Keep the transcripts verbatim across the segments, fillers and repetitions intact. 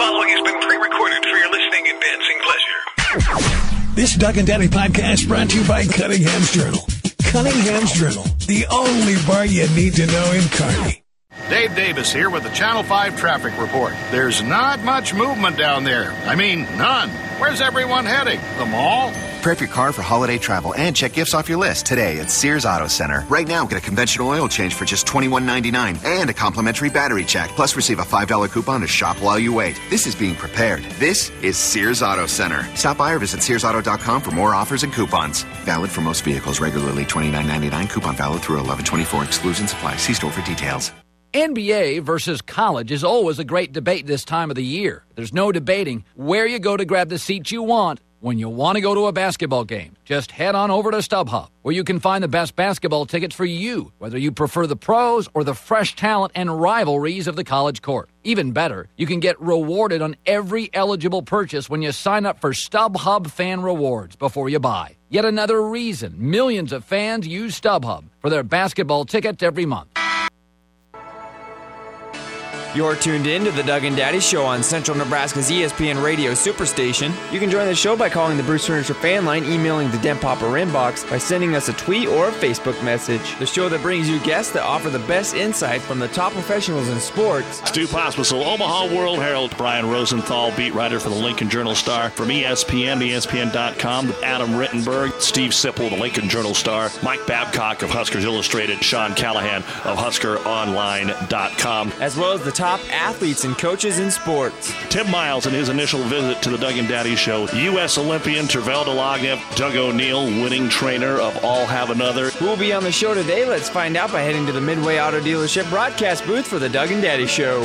following has been pre-recorded for your listening and dancing pleasure. This Doug and Daddy podcast brought to you by Cunningham's Journal. Cunningham's Journal, the only bar you need to know in Kearney. Dave Davis here with the Channel five traffic report. There's not much movement down there. I mean, none. Where's everyone heading? The mall? Prep your car for holiday travel and check gifts off your list today at Sears Auto Center. Right now, get a conventional oil change for just twenty-one ninety-nine and a complimentary battery check. Plus, receive a five dollar coupon to shop while you wait. This is being prepared. This is Sears Auto Center. Stop by or visit sears auto dot com for more offers and coupons. Valid for most vehicles. Regularly twenty-nine ninety-nine. Coupon valid through eleven twenty-four. Exclusions apply. See store for details. N B A versus college is always a great debate this time of the year. There's no debating where you go to grab the seats you want when you want to go to a basketball game. Just head on over to StubHub, where you can find the best basketball tickets for you, whether you prefer the pros or the fresh talent and rivalries of the college court. Even better, you can get rewarded on every eligible purchase when you sign up for StubHub Fan Rewards before you buy. Yet another reason millions of fans use StubHub for their basketball tickets every month. You're tuned in to the Doug and Daddy Show on Central Nebraska's E S P N Radio Superstation. You can join the show by calling the Bruce Furniture fan line, emailing the Dent Popper inbox, by sending us a tweet or a Facebook message. The show that brings you guests that offer the best insight from the top professionals in sports. Stu Pospisil, Omaha World Herald. Brian Rosenthal, beat writer for the Lincoln Journal-Star. From E S P N, E S P N dot com, Adam Rittenberg, Steve Sipple, the Lincoln Journal-Star, Mike Babcock of Huskers Illustrated, Sean Callahan of Husker Online dot com. As well as the top athletes and coaches in sports. Tim Miles in his initial visit to the Doug and Daddy Show. U S Olympian Tervel Delagnev, Doug O'Neill, winning trainer of All Have Another. Who will be on the show today? Let's find out by heading to the Midway Auto Dealership broadcast booth for the Doug and Daddy Show.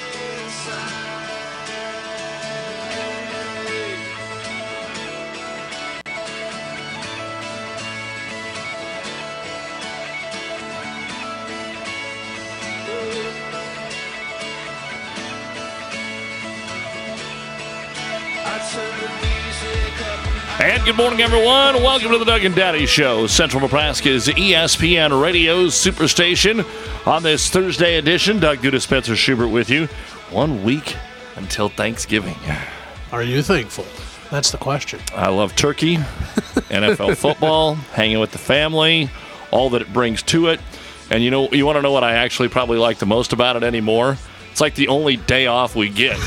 And good morning, everyone. Welcome to the Doug and Daddy Show, Central Nebraska's E S P N Radio Superstation. On this Thursday edition, Doug Duda, Spencer Schubert with you. One week until Thanksgiving. Are you thankful? That's the question. I love turkey, N F L football, hanging with the family, all that it brings to it. And you know, you want to know what I actually probably like the most about it anymore? It's like the only day off we get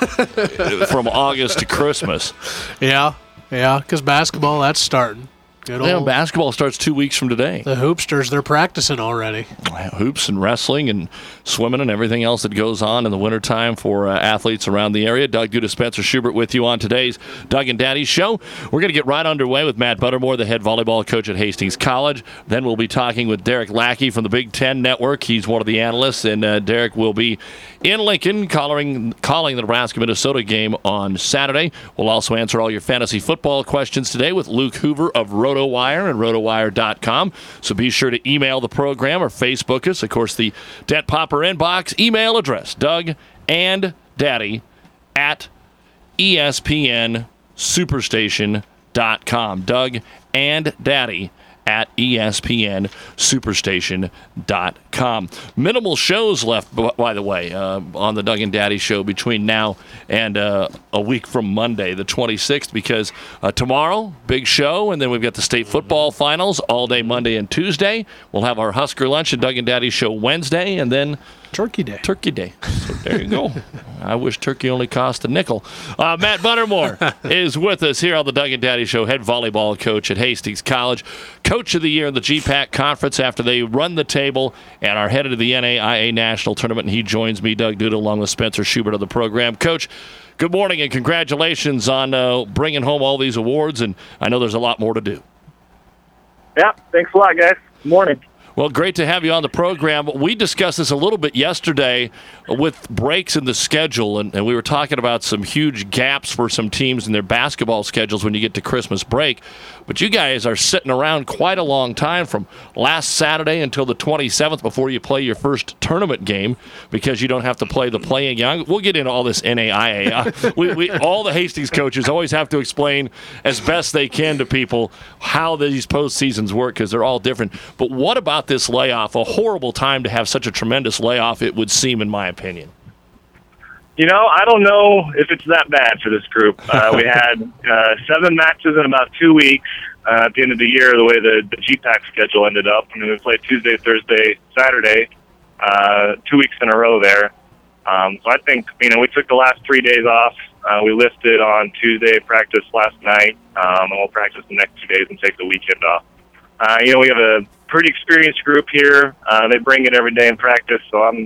from August to Christmas. Yeah. Yeah, because basketball, that's starting. Good old. Yeah, basketball starts two weeks from today. The hoopsters, they're practicing already. Hoops and wrestling and swimming and everything else that goes on in the wintertime for uh, athletes around the area. Doug Duda, Spencer Schubert with you on today's Doug and Daddy Show. We're going to get right underway with Matt Buttermore, the head volleyball coach at Hastings College. Then we'll be talking with Derek Lackey from the Big Ten Network. He's one of the analysts, and uh, Derek will be in Lincoln calling, calling the Nebraska-Minnesota game on Saturday. We'll also answer all your fantasy football questions today with Luke Hoover of RotoWire and rotowire dot com. So be sure to email the program or Facebook us. Of course, the Dent Popper inbox email address, Doug and Daddy at E S P N superstation dot com. Doug and Daddy at E S P N superstation dot com. Minimal shows left, by the way, uh, on the Doug and Daddy Show between now and uh, a week from Monday, the twenty-sixth, because uh, tomorrow, big show, and then we've got the state football finals all day Monday and Tuesday. We'll have our Husker Lunch and Doug and Daddy Show Wednesday, and then Turkey Day. Turkey Day. So there you go. I wish turkey only cost a nickel. Uh, Matt Buttermore is with us here on the Doug and Daddy Show, head volleyball coach at Hastings College, coach of the year in the G PAC Conference after they run the table and are headed to the N A I A National Tournament. And he joins me, Doug Duda, along with Spencer Schubert of the program. Coach, good morning and congratulations on uh, bringing home all these awards. And I know there's a lot more to do. Yeah, thanks a lot, guys. Good morning. Well, great to have you on the program. We discussed this a little bit yesterday with breaks in the schedule, and, and we were talking about some huge gaps for some teams in their basketball schedules when you get to Christmas break. But you guys are sitting around quite a long time from last Saturday until the twenty-seventh before you play your first tournament game because you don't have to play the playing game. We'll get into all this N A I A. Uh, we, we, all the Hastings coaches always have to explain as best they can to people how these postseasons work because they're all different. But what about this layoff? A horrible time to have such a tremendous layoff, it would seem, in my opinion. You know, I don't know if it's that bad for this group. Uh, we had uh, seven matches in about two weeks uh, at the end of the year, the way the, the G PAC schedule ended up. I mean, we played Tuesday, Thursday, Saturday, uh, two weeks in a row there. Um, so I think, you know, we took the last three days off. Uh, we lifted on Tuesday, practiced last night, um, and we'll practice the next two days and take the weekend off. Uh, you know, we have a pretty experienced group here. Uh, they bring it every day in practice, so I'm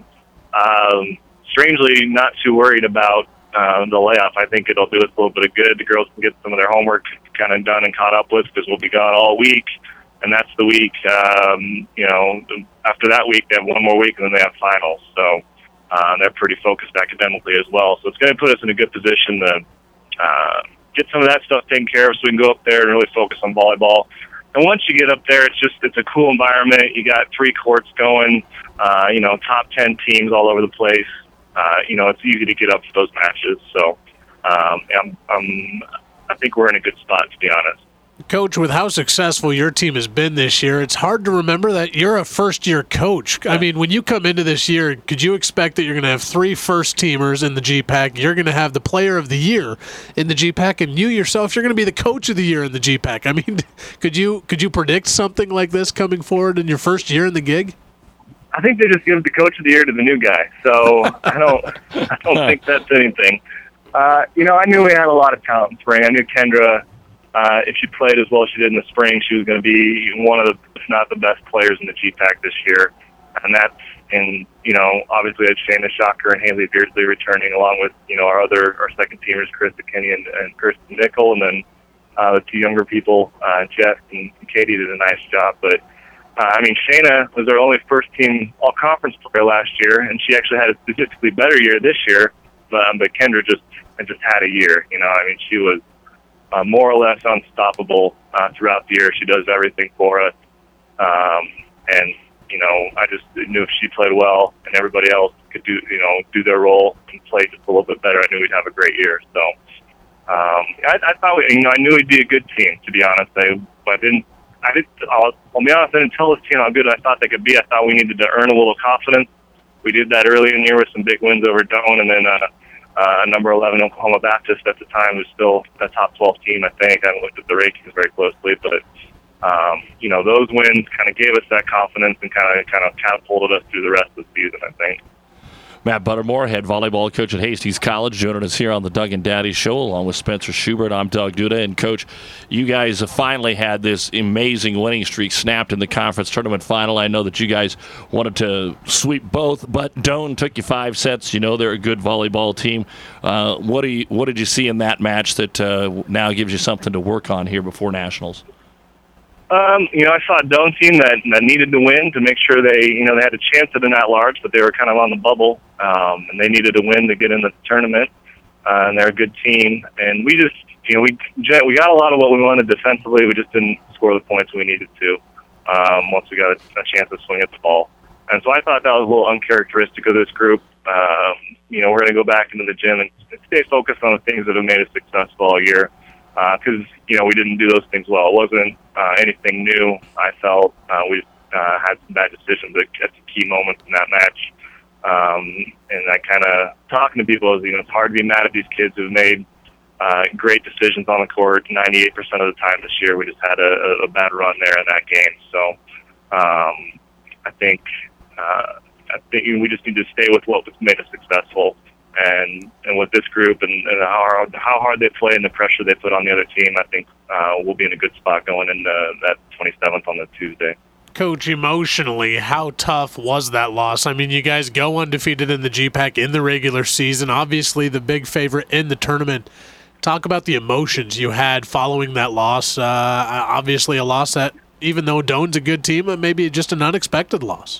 um, strangely not too worried about uh, the layoff. I think it'll do us a little bit of good. The girls can get some of their homework kind of done and caught up with because we'll be gone all week, and that's the week. Um, you know, after that week, they have one more week, and then they have finals. So uh, they're pretty focused academically as well. So it's going to put us in a good position to uh, get some of that stuff taken care of so we can go up there and really focus on volleyball. And once you get up there, it's just, it's a cool environment. You got three courts going, uh, you know, top ten teams all over the place. Uh, you know, it's easy to get up for those matches. So um, I'm, I'm, I think we're in a good spot, to be honest. Coach, with how successful your team has been this year, it's hard to remember that you're a first-year coach. I mean, when you come into this year, could you expect that you're going to have three first-teamers in the G PAC, you're going to have the player of the year in the G PAC, and you yourself, you're going to be the coach of the year in the G PAC? I mean, could you could you predict something like this coming forward in your first year in the gig? I think they just give the coach of the year to the new guy, so I don't I don't think that's anything. Uh, you know, I knew we had a lot of talent in spring. I knew Kendra. Uh, if she played as well as she did in the spring, she was going to be one of the, if not the best players in the G PAC this year. And that's, in, you know, obviously it's Shayna Shocker and Haley Beardsley returning, along with, you know, our other, our second teamers, Krista Kinney and, and Kirsten Nickel, and then uh, the two younger people, uh, Jess and Katie did a nice job. But, uh, I mean, Shayna was our only first-team all-conference player last year, and she actually had a statistically better year this year, but, um, but Kendra just, just had a year, you know, I mean, she was Uh, more or less unstoppable uh, throughout the year. She does everything for us. Um, and, you know, I just knew if she played well and everybody else could do, you know, do their role and play just a little bit better, I knew we'd have a great year. So um, I, I thought, we, you know, I knew we'd be a good team, to be honest. I, I didn't, I didn't, I'll, I'll be honest, I didn't tell this team how good I thought they could be. I thought we needed to earn a little confidence. We did that early in the year with some big wins over Doane, and then, uh, Uh, number eleven Oklahoma Baptist at the time was still a top twelve team, I think. I haven't looked at the rankings very closely, but um, you know, those wins kind of gave us that confidence and kind of kind of catapulted us through the rest of the season, I think. Matt Buttermore, head volleyball coach at Hastings College, joining us here on the Doug and Daddy Show, along with Spencer Schubert. I'm Doug Duda. And, Coach, you guys have finally had this amazing winning streak snapped in the conference tournament final. I know that you guys wanted to sweep both, but Doane took you five sets. You know they're a good volleyball team. Uh, what, do you, what did you see in that match that uh, now gives you something to work on here before Nationals? Um, you know, I saw a Doane team that, that needed to win to make sure they, you know, they had a chance at an at-large, but they were kind of on the bubble, um, and they needed to win to get in the tournament. Uh, and they're a good team, and we just, you know, we we got a lot of what we wanted defensively. We just didn't score the points we needed to um, once we got a, a chance to swing at the ball. And so I thought that was a little uncharacteristic of this group. Um, you know, we're going to go back into the gym and stay focused on the things that have made us successful all year. Because, uh, you know, we didn't do those things well. It wasn't uh, anything new, I felt. Uh, we uh, had some bad decisions at, at some key moments in that match. Um, and I kind of, talking to people, is, you know, it's hard to be mad at these kids who've made uh, great decisions on the court ninety-eight percent of the time this year. We just had a, a bad run there in that game. So um, I think uh, I think we just need to stay with what made us successful. And and with this group and, and how hard, how hard they play and the pressure they put on the other team, I think uh, we'll be in a good spot going into that twenty-seventh on the Tuesday. Coach, emotionally, how tough was that loss? I mean, you guys go undefeated in the G PAC in the regular season, obviously the big favorite in the tournament. Talk about the emotions you had following that loss. Uh, obviously a loss that, even though Doane's a good team, maybe just an unexpected loss.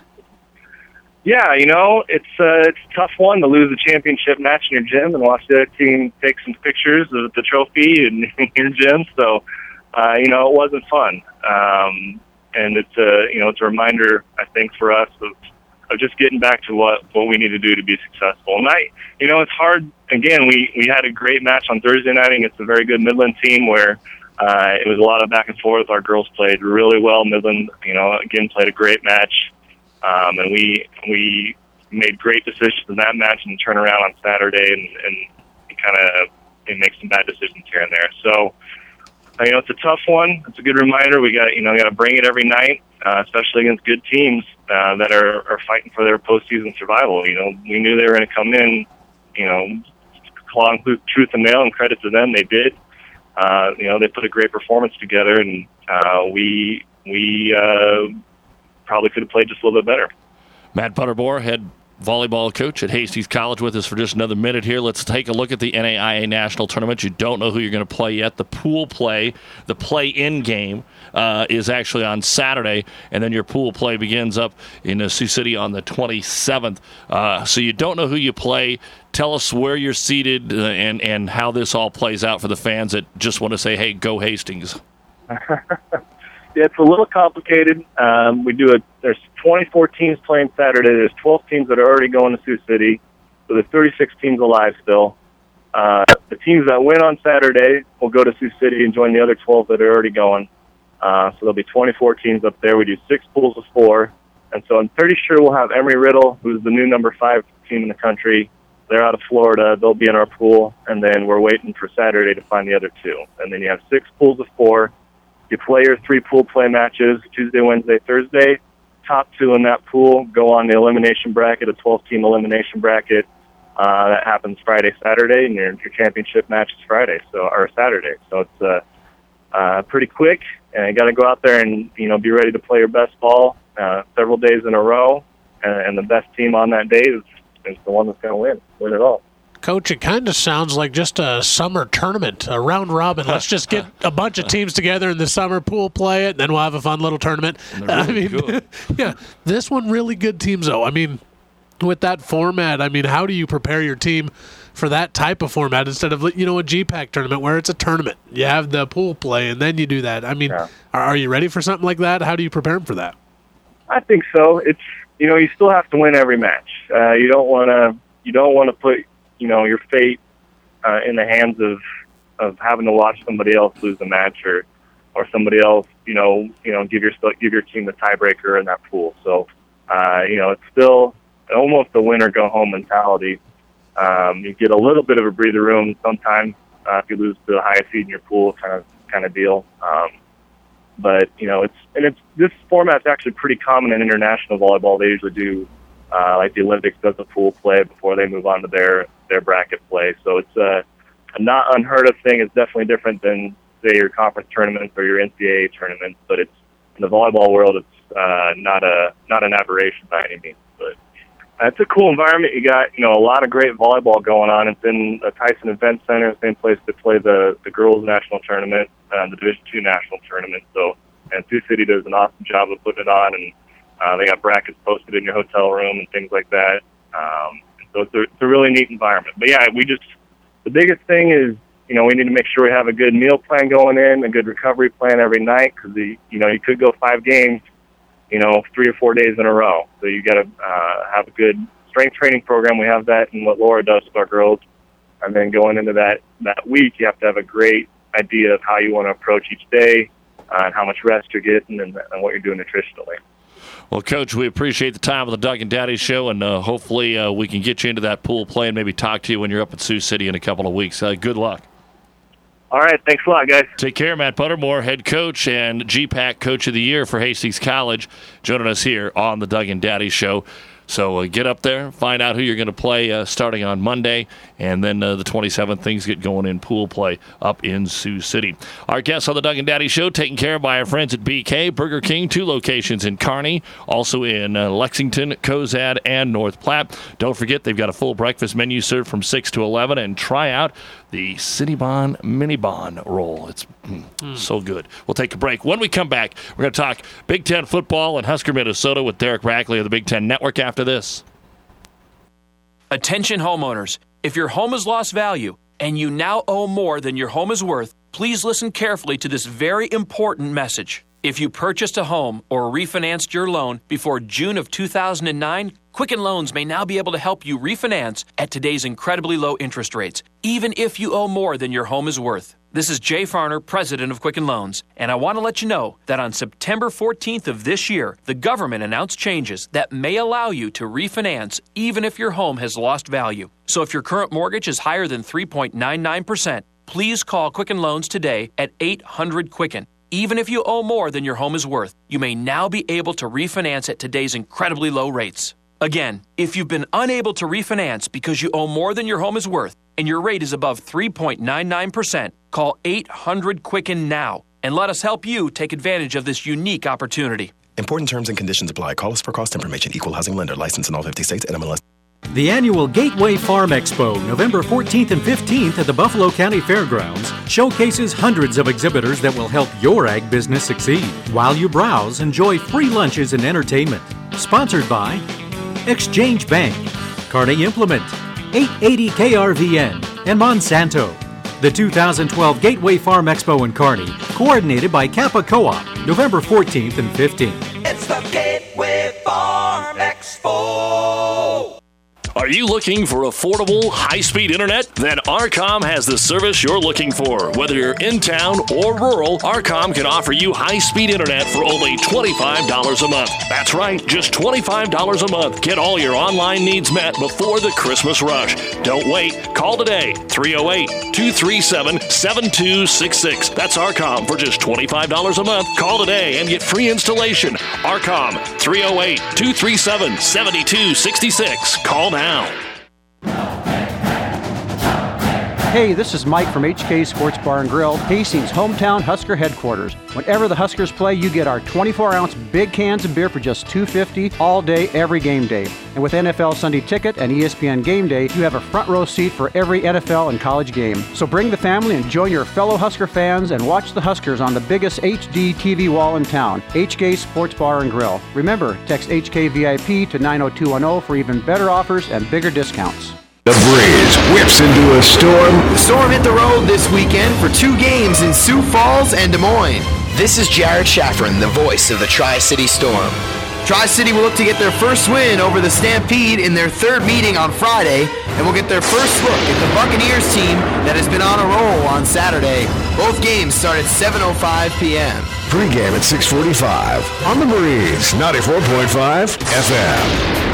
Yeah, you know, it's uh, it's a tough one to lose a championship match in your gym and watch the other team take some pictures of the trophy in, in your gym. So, uh, you know, it wasn't fun. Um, and it's a, you know, it's a reminder, I think, for us of, of just getting back to what, what we need to do to be successful. And I, you know, it's hard. Again, we, we had a great match on Thursday night against a very good Midland team where uh, it was a lot of back and forth. Our girls played really well. Midland, you know, again, played a great match. Um, and we we made great decisions in that match and turn around on Saturday and, and, and kind of and make some bad decisions here and there. So, you know, it's a tough one. It's a good reminder. We got, you know, got to bring it every night, uh, especially against good teams uh, that are, are fighting for their postseason survival. You know, we knew they were going to come in, you know, clawing tooth and nail, and credit to them, they did. Uh, you know, they put a great performance together, and uh, we we uh, probably could have played just a little bit better. Matt Butterbore, head volleyball coach at Hastings College, with us for just another minute here. Let's take a look at the N A I A National Tournament. You don't know who you're going to play yet. The pool play, the play-in game, uh, is actually on Saturday, and then your pool play begins up in uh, Sioux City on the twenty-seventh. Uh, so you don't know who you play. Tell us where you're seated uh, and, and how this all plays out for the fans that just want to say, hey, go Hastings. It's a little complicated. Um, we do a. There's twenty-four teams playing Saturday. There's twelve teams that are already going to Sioux City, so there's thirty-six teams alive still. Uh, the teams that win on Saturday will go to Sioux City and join the other twelve that are already going. Uh, so there'll be twenty-four teams up there. We do six pools of four, and so I'm pretty sure we'll have Emory-Riddle, who's the new number five team in the country. They're out of Florida. They'll be in our pool, and then we're waiting for Saturday to find the other two. And then you have six pools of four. You play your three pool play matches, Tuesday, Wednesday, Thursday. Top two in that pool go on the elimination bracket, a twelve-team elimination bracket. Uh, that happens Friday, Saturday, and your, your championship match is Friday, so or Saturday. So it's uh, uh, pretty quick, and you got to go out there and you know be ready to play your best ball uh, several days in a row, and, and the best team on that day is, is the one that's going to win, win it all. Coach, it kind of sounds like just a summer tournament, a round robin. Let's just get a bunch of teams together in the summer, pool play it, then we'll have a fun little tournament. Really I mean, good. yeah, this one really good teams, though. I mean, with that format, I mean, how do you prepare your team for that type of format instead of, you know, a G PAC tournament where it's a tournament? You have the pool play, and then you do that. I mean, Yeah. are, are you ready for something like that? How do you prepare them for that? I think so. It's you know you still have to win every match. Uh, you don't want to you don't want to put you know your fate uh, in the hands of of having to watch somebody else lose a match or or somebody else you know you know give your give your team the tiebreaker in that pool. So uh, you know it's still almost a win or go home mentality. Um, you get a little bit of a breather room sometimes uh, if you lose to the highest seed in your pool, kind of kind of deal. Um, But, you know, it's, and it's, this format's actually pretty common in international volleyball. They usually do, uh, like the Olympics does a pool play before they move on to their, their bracket play. So it's a, a not unheard of thing. It's definitely different than, say, your conference tournaments or your N C double A tournaments, but it's, in the volleyball world, it's, uh, not a, not an aberration by any means. But uh, it's a cool environment. You got, you know, a lot of great volleyball going on. It's in the Tyson Event Center, the same place to play the, the girls' national tournament. Uh, the Division two national tournament. So, and Sioux City does an awesome job of putting it on, and uh, they got brackets posted in your hotel room and things like that. Um, so it's a, it's a really neat environment. But yeah, we just, the biggest thing is, you know, we need to make sure we have a good meal plan going in, a good recovery plan every night, because, you know, you could go five games, you know, three or four days in a row. So you got to uh, have a good strength training program. We have that in what Laura does with our girls. And then going into that, that week, you have to have a great idea of how you want to approach each day uh, and how much rest you're getting and, and what you're doing nutritionally. Well, Coach, we appreciate the time of the Doug and Daddy Show, and uh, hopefully uh, we can get you into that pool play and maybe talk to you when you're up at Sioux City in a couple of weeks. Uh, good luck. All right. Thanks a lot, guys. Take care. Matt Buttermore, head coach and G PAC Coach of the Year for Hastings College, joining us here on the Doug and Daddy Show. So uh, get up there, find out who you're going to play uh, starting on Monday, and then uh, the twenty-seventh, things get going in pool play up in Sioux City. Our guests on the Doug and Daddy Show, taken care of by our friends at B K, Burger King, two locations in Kearney, also in uh, Lexington, Cozad, and North Platte. Don't forget, they've got a full breakfast menu served from six to eleven, and try out the Cinnabon Mini Bon Roll. It's mm, mm. so good. We'll take a break. When we come back, we're going to talk Big Ten football and Husker, Minnesota with Derek Rackley of the Big Ten Network after this. Attention homeowners. If your home has lost value and you now owe more than your home is worth, please listen carefully to this very important message. If you purchased a home or refinanced your loan before June of two thousand nine, Quicken Loans may now be able to help you refinance at today's incredibly low interest rates, even if you owe more than your home is worth. This is Jay Farner, president of Quicken Loans, and I want to let you know that on September fourteenth of this year, the government announced changes that may allow you to refinance even if your home has lost value. So if your current mortgage is higher than three point nine nine percent, please call Quicken Loans today at eight hundred Quicken. Even if you owe more than your home is worth, you may now be able to refinance at today's incredibly low rates. Again, if you've been unable to refinance because you owe more than your home is worth and your rate is above three point nine nine percent, call eight hundred Quicken now and let us help you take advantage of this unique opportunity. Important terms and conditions apply. Call us for cost information. Equal housing lender. License in all fifty states. N M L S. The annual Gateway Farm Expo, November fourteenth and fifteenth at the Buffalo County Fairgrounds, showcases hundreds of exhibitors that will help your ag business succeed. While you browse, enjoy free lunches and entertainment. Sponsored by Exchange Bank, Kearney Implement, eight eighty K R V N, and Monsanto. The two thousand twelve Gateway Farm Expo in Kearney, coordinated by Kappa Co-op, November fourteenth and fifteenth. It's the Gateway Farm Expo. Are you looking for affordable, high-speed internet? Then Arcom has the service you're looking for. Whether you're in town or rural, Arcom can offer you high-speed internet for only twenty-five dollars a month. That's right, just twenty-five dollars a month. Get all your online needs met before the Christmas rush. Don't wait. Call today, three oh eight, two three seven, seven two six six. That's Arcom for just twenty-five dollars a month. Call today and get free installation. Arcom, three oh eight, two three seven, seven two six six. Call now. Hey, this is Mike from H K Sports Bar and Grill, Hastings' hometown Husker headquarters. Whenever the Huskers play, you get our twenty-four ounce big cans of beer for just two dollars and fifty cents all day, every game day. And with N F L Sunday Ticket and E S P N Game Day, you have a front row seat for every N F L and college game. So bring the family and join your fellow Husker fans and watch the Huskers on the biggest H D T V wall in town, H K Sports Bar and Grill. Remember, text H K V I P to nine oh two one oh for even better offers and bigger discounts. The Breeze whips into a storm. The storm hit the road this weekend for two games in Sioux Falls and Des Moines. This is Jared Schafferin, the voice of the Tri-City Storm. Tri-City will look to get their first win over the Stampede in their third meeting on Friday, and will get their first look at the Buccaneers team that has been on a roll on Saturday. Both games start at seven oh five p.m. Pre-game at six forty-five on The Breeze, ninety-four point five F M.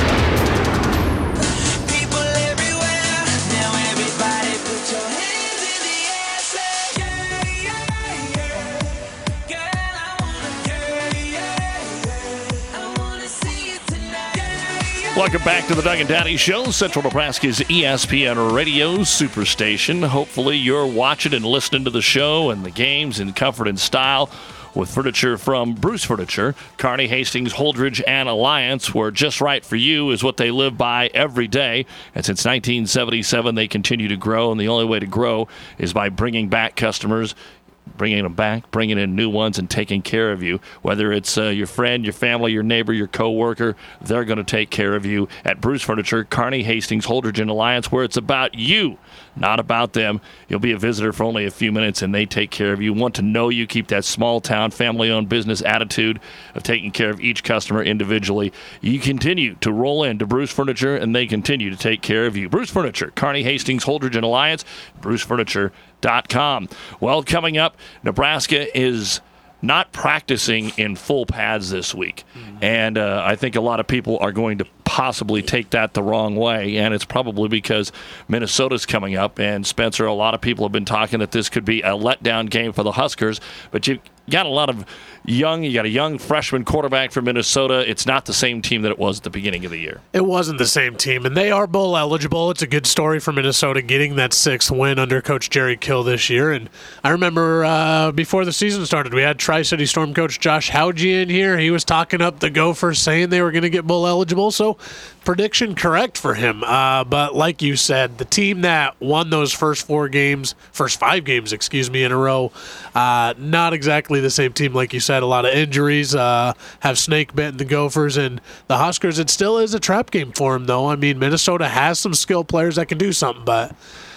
Welcome back to the Doug and Daddy Show, Central Nebraska's E S P N Radio Superstation. Hopefully you're watching and listening to the show and the games in comfort and style with furniture from Bruce Furniture. Kearney, Hastings, Holdridge, and Alliance, where just right for you is what they live by every day. And since nineteen seventy-seven, they continue to grow, and the only way to grow is by bringing back customers, bringing them back, bringing in new ones, and taking care of you. Whether it's uh, your friend, your family, your neighbor, your coworker, they're going to take care of you at Bruce Furniture, Kearney, Hastings, Holdridge, and Alliance, where it's about you, not about them. You'll be a visitor for only a few minutes, and they take care of you. Want to know you. Keep that small-town, family-owned business attitude of taking care of each customer individually. You continue to roll into Bruce Furniture, and they continue to take care of you. Bruce Furniture, Kearney, Hastings, Holdridge, and Alliance, bruce furniture dot com. Well, coming up, Nebraska is not practicing in full pads this week. Mm-hmm. And uh, I think a lot of people are going to possibly take that the wrong way, and it's probably because Minnesota's coming up. And, Spencer, a lot of people have been talking that this could be a letdown game for the Huskers, but you got a lot of young, you got a young freshman quarterback from Minnesota. It's not the same team that it was at the beginning of the year. It wasn't the same team, and they are bowl eligible. It's a good story for Minnesota getting that sixth win under Coach Jerry Kill this year. And I remember uh, before the season started, we had Tri-City Storm coach Josh Hauge in here. He was talking up the Gophers, saying they were going to get bowl eligible. So prediction correct for him. Uh, but like you said, the team that won those first four games, first five games, excuse me, in a row, uh, not exactly the same team like you said. A lot of injuries, uh, have snake bitten the Gophers, and the Huskers, it still is a trap game for them, though. I mean, Minnesota has some skilled players that can do something, but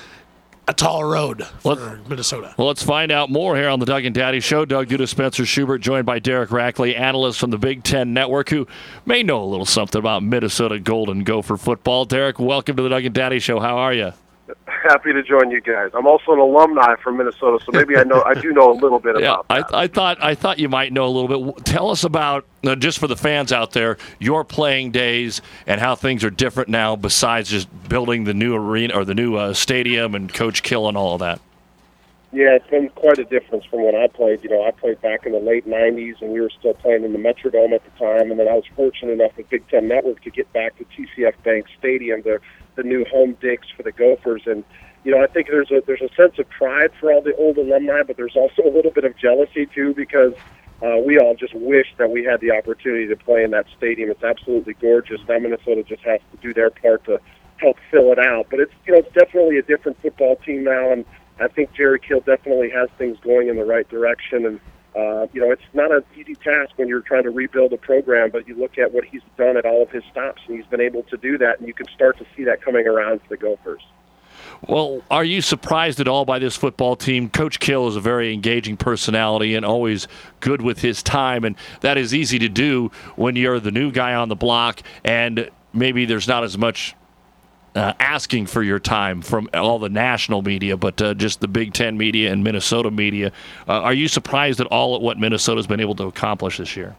a tall road for Let, Minnesota. Well, let's find out more here on the Doug and Daddy Show. Doug Duda, Spencer Schubert, joined by Derek Rackley, analyst from the Big Ten Network, who may know a little something about Minnesota Golden Gopher football. Derek, welcome to the Doug and Daddy Show. How are you? Happy to join you guys. I'm also an alumni from Minnesota, so maybe I know I do know a little bit Yeah, about that. I, I thought I thought you might know a little bit. Tell us about, uh, just for the fans out there, your playing days and how things are different now besides just building the new arena or the new uh, stadium and Coach Kill and all of that. Yeah, it's been quite a difference from when I played. You know, I played back in the late nineties, and we were still playing in the Metrodome at the time. And then I was fortunate enough with Big Ten Network to get back to T C F Bank Stadium, the the new home dinks for the Gophers. And you know, I think there's a there's a sense of pride for all the old alumni, but there's also a little bit of jealousy too, because uh, we all just wish that we had the opportunity to play in that stadium. It's absolutely gorgeous. Now Minnesota just has to do their part to help fill it out. But it's you know it's definitely a different football team now, and I think Jerry Kill definitely has things going in the right direction. And uh, you know it's not an easy task when you're trying to rebuild a program, but you look at what he's done at all of his stops, and he's been able to do that, and you can start to see that coming around for the Gophers. Well, are you surprised at all by this football team? Coach Kill is a very engaging personality and always good with his time, and that is easy to do when you're the new guy on the block and maybe there's not as much uh, asking for your time from all the national media, but uh, just the Big Ten media and Minnesota media. Uh, are you surprised at all at what Minnesota's been able to accomplish this year?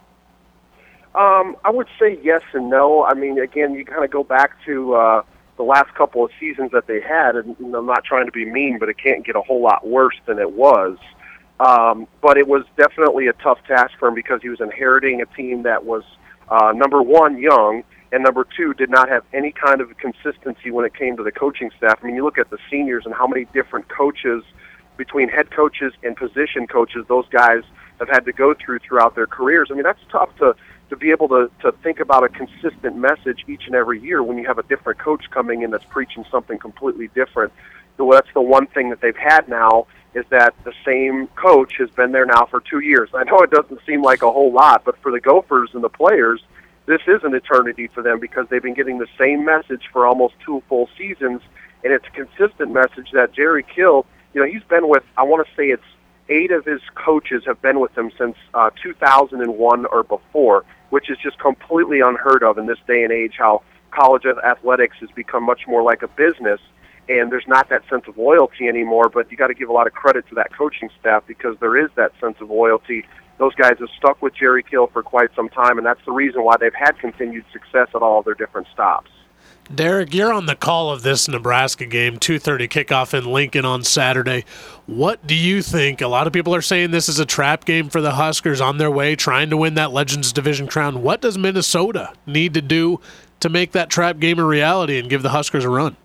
Um, I would say yes and no. I mean, again, you kind of go back to uh, the last couple of seasons that they had, and you know, I'm not trying to be mean, but it can't get a whole lot worse than it was. Um, but it was definitely a tough task for him because he was inheriting a team that was, uh, number one, young, and number two, did not have any kind of consistency when it came to the coaching staff. I mean, you look at the seniors and how many different coaches, between head coaches and position coaches, those guys have had to go through throughout their careers. I mean, that's tough to, to be able to, to think about a consistent message each and every year when you have a different coach coming in that's preaching something completely different. So that's the one thing that they've had now, is that the same coach has been there now for two years. I know it doesn't seem like a whole lot, but for the Gophers and the players, this is an eternity for them because they've been getting the same message for almost two full seasons, and it's a consistent message that Jerry Kill, you know, he's been with, I want to say it's eight of his coaches have been with him since uh, two thousand one or before, which is just completely unheard of in this day and age, how college athletics has become much more like a business, and there's not that sense of loyalty anymore, but you got to give a lot of credit to that coaching staff because there is that sense of loyalty. Those guys have stuck with Jerry Kill for quite some time, and that's the reason why they've had continued success at all of their different stops. Derek, you're on the call of this Nebraska game, two thirty kickoff in Lincoln on Saturday. What do you think? A lot of people are saying this is a trap game for the Huskers on their way, trying to win that Legends Division crown. What does Minnesota need to do to make that trap game a reality and give the Huskers a run?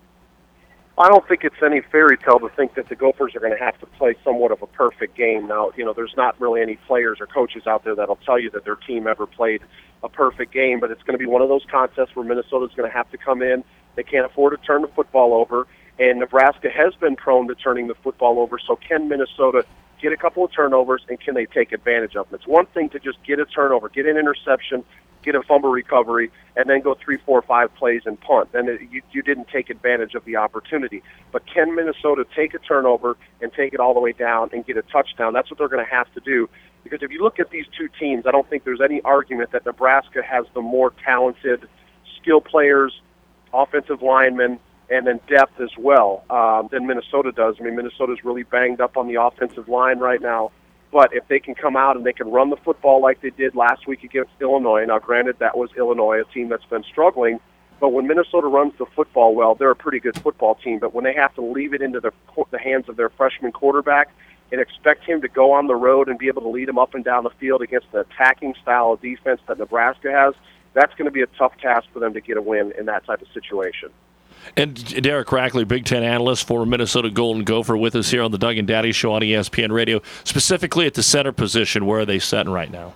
I don't think it's any fairy tale to think that the Gophers are going to have to play somewhat of a perfect game. Now, you know, there's not really any players or coaches out there that'll tell you that their team ever played a perfect game, but it's going to be one of those contests where Minnesota's going to have to come in. They can't afford to turn the football over, and Nebraska has been prone to turning the football over, so can Minnesota get a couple of turnovers, and can they take advantage of them? It's one thing to just get a turnover, get an interception, get a fumble recovery, and then go three, four, five plays and punt. Then it, you, you didn't take advantage of the opportunity. But can Minnesota take a turnover and take it all the way down and get a touchdown? That's what they're going to have to do. Because if you look at these two teams, I don't think there's any argument that Nebraska has the more talented skill players, offensive linemen, and then depth as well um, than Minnesota does. I mean, Minnesota's really banged up on the offensive line right now. But if they can come out and they can run the football like they did last week against Illinois, now granted that was Illinois, a team that's been struggling, but when Minnesota runs the football well, they're a pretty good football team. But when they have to leave it into the, the hands of their freshman quarterback and expect him to go on the road and be able to lead them up and down the field against the attacking style of defense that Nebraska has, that's going to be a tough task for them to get a win in that type of situation. And Derek Rackley, Big Ten analyst for Minnesota Golden Gopher, with us here on the Doug and Daddy Show on E S P N Radio. Specifically at the center position, where are they sitting right now?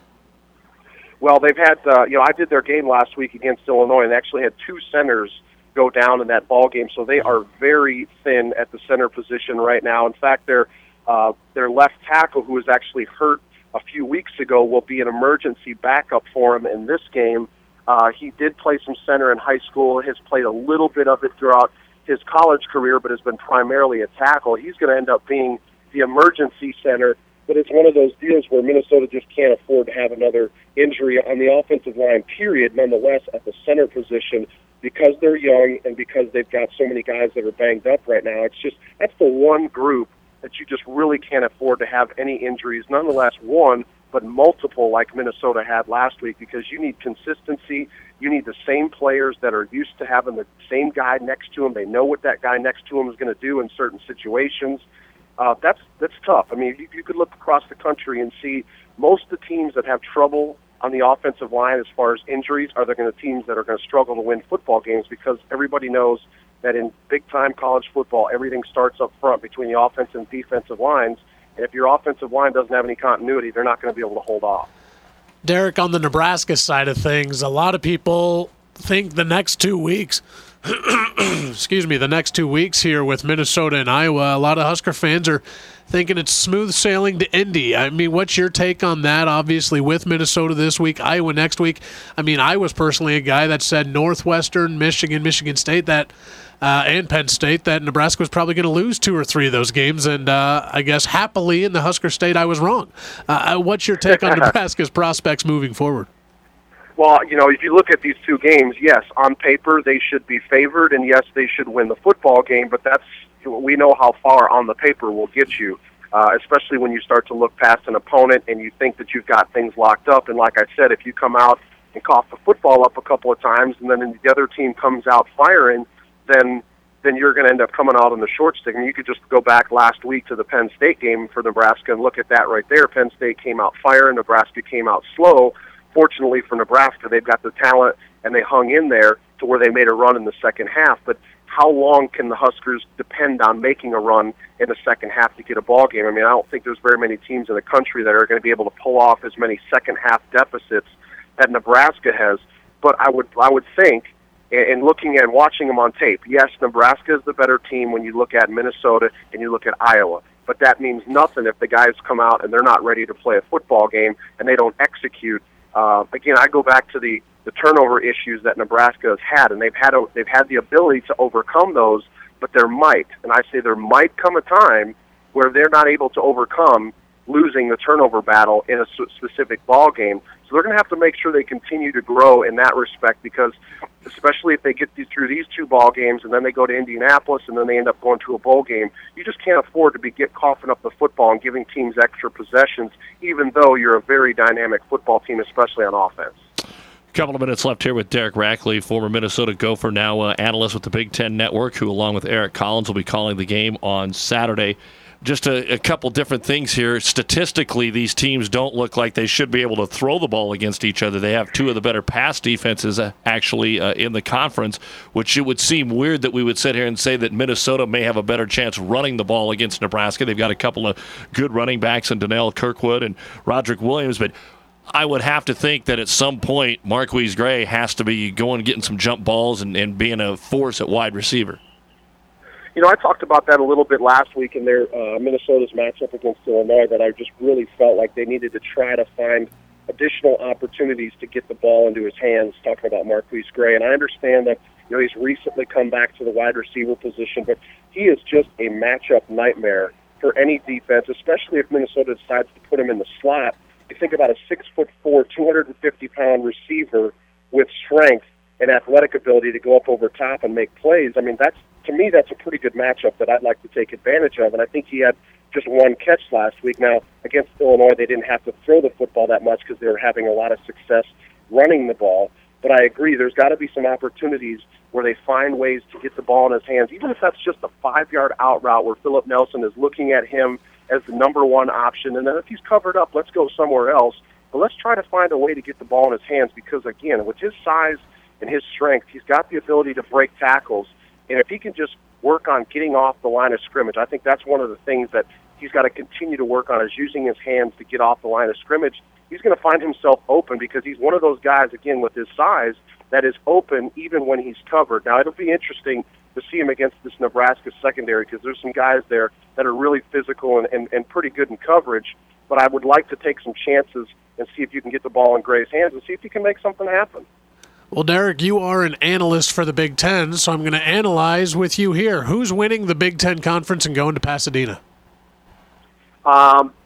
Well, they've had, uh, you know, I did their game last week against Illinois, and they actually had two centers go down in that ball game. So they are very thin at the center position right now. In fact, their uh, their left tackle, who was actually hurt a few weeks ago, will be an emergency backup for him in this game. Uh, he did play some center in high school, has played a little bit of it throughout his college career, but has been primarily a tackle. He's going to end up being the emergency center, but it's one of those deals where Minnesota just can't afford to have another injury on the offensive line, period. Nonetheless, at the center position, because they're young and because they've got so many guys that are banged up right now. It's just that's the one group that you just really can't afford to have any injuries. Nonetheless, one, but multiple like Minnesota had last week, because you need consistency. You need the same players that are used to having the same guy next to them. They know what that guy next to them is going to do in certain situations. Uh, that's that's tough. I mean, you, you could look across the country and see most of the teams that have trouble on the offensive line as far as injuries are the teams that are going to struggle to win football games, because everybody knows that in big-time college football, everything starts up front between the offensive and defensive lines. And if your offensive line doesn't have any continuity, they're not going to be able to hold off. Derek, on the Nebraska side of things, a lot of people think the next two weeks, excuse me, the next two weeks here with Minnesota and Iowa, a lot of Husker fans are thinking it's smooth sailing to Indy. I mean, what's your take on that? Obviously, with Minnesota this week, Iowa next week. I mean, I was personally a guy that said Northwestern, Michigan, Michigan State, that uh, and Penn State, that Nebraska was probably going to lose two or three of those games. And uh, I guess happily in the Husker State, I was wrong. Uh, what's your take on Nebraska's prospects moving forward? Well, you know, if you look at these two games, yes, on paper they should be favored, and yes, they should win the football game, but that's we know how far on the paper will get you, uh, especially when you start to look past an opponent and you think that you've got things locked up. And like I said, if you come out and cough the football up a couple of times and then the other team comes out firing, then then you're going to end up coming out on the short stick. And you could just go back last week to the Penn State game for Nebraska and look at that right there. Penn State came out firing, Nebraska came out slow. Fortunately for Nebraska, they've got the talent and they hung in there to where they made a run in the second half. But how long can the Huskers depend on making a run in the second half to get a ball game? I mean, I don't think there's very many teams in the country that are going to be able to pull off as many second half deficits that Nebraska has. But I would, I would think, in looking and watching them on tape, yes, Nebraska is the better team when you look at Minnesota and you look at Iowa. But that means nothing if the guys come out and they're not ready to play a football game and they don't execute. Uh, again, I go back to the, the turnover issues that Nebraska has had, and they've had a, they've had the ability to overcome those, but there might, and I say there might come a time where they're not able to overcome losing the turnover battle in a specific ball game. So they're going to have to make sure they continue to grow in that respect, because especially if they get through these two ball games and then they go to Indianapolis and then they end up going to a bowl game, you just can't afford to be get coughing up the football and giving teams extra possessions, even though you're a very dynamic football team, especially on offense. Couple of minutes left here with Derek Rackley, former Minnesota Gopher, now uh, analyst with the Big Ten Network, who along with Eric Collins will be calling the game on Saturday. Just a, a couple different things here. Statistically, these teams don't look like they should be able to throw the ball against each other. They have two of the better pass defenses uh, actually uh, in the conference, which it would seem weird that we would sit here and say that Minnesota may have a better chance running the ball against Nebraska. They've got a couple of good running backs in Donnell Kirkwood and Roderick Williams, but I would have to think that at some point Marquise Gray has to be going and getting some jump balls and, and being a force at wide receiver. You know, I talked about that a little bit last week in their uh, Minnesota's matchup against Illinois, that I just really felt like they needed to try to find additional opportunities to get the ball into his hands, talking about Marquise Gray. And I understand that, you know, he's recently come back to the wide receiver position, but he is just a matchup nightmare for any defense, especially if Minnesota decides to put him in the slot. You think about a six foot four, two hundred fifty pound receiver with strength and athletic ability to go up over top and make plays. I mean, that's, to me, that's a pretty good matchup that I'd like to take advantage of. And I think he had just one catch last week. Now, against Illinois, they didn't have to throw the football that much because they were having a lot of success running the ball. But I agree, there's got to be some opportunities where they find ways to get the ball in his hands, even if that's just a five-yard out route where Philip Nelson is looking at him as the number one option. And then if he's covered up, let's go somewhere else. But let's try to find a way to get the ball in his hands, because, again, with his size and his strength, he's got the ability to break tackles. And if he can just work on getting off the line of scrimmage, I think that's one of the things that he's got to continue to work on, is using his hands to get off the line of scrimmage. He's going to find himself open, because he's one of those guys, again, with his size, that is open even when he's covered. Now, it'll be interesting to see him against this Nebraska secondary, because there's some guys there that are really physical and, and, and pretty good in coverage. But I would like to take some chances and see if you can get the ball in Gray's hands and see if you can make something happen. Well, Derek, you are an analyst for the Big Ten, so I'm going to analyze with you here. Who's winning the Big Ten Conference and going to Pasadena? Um,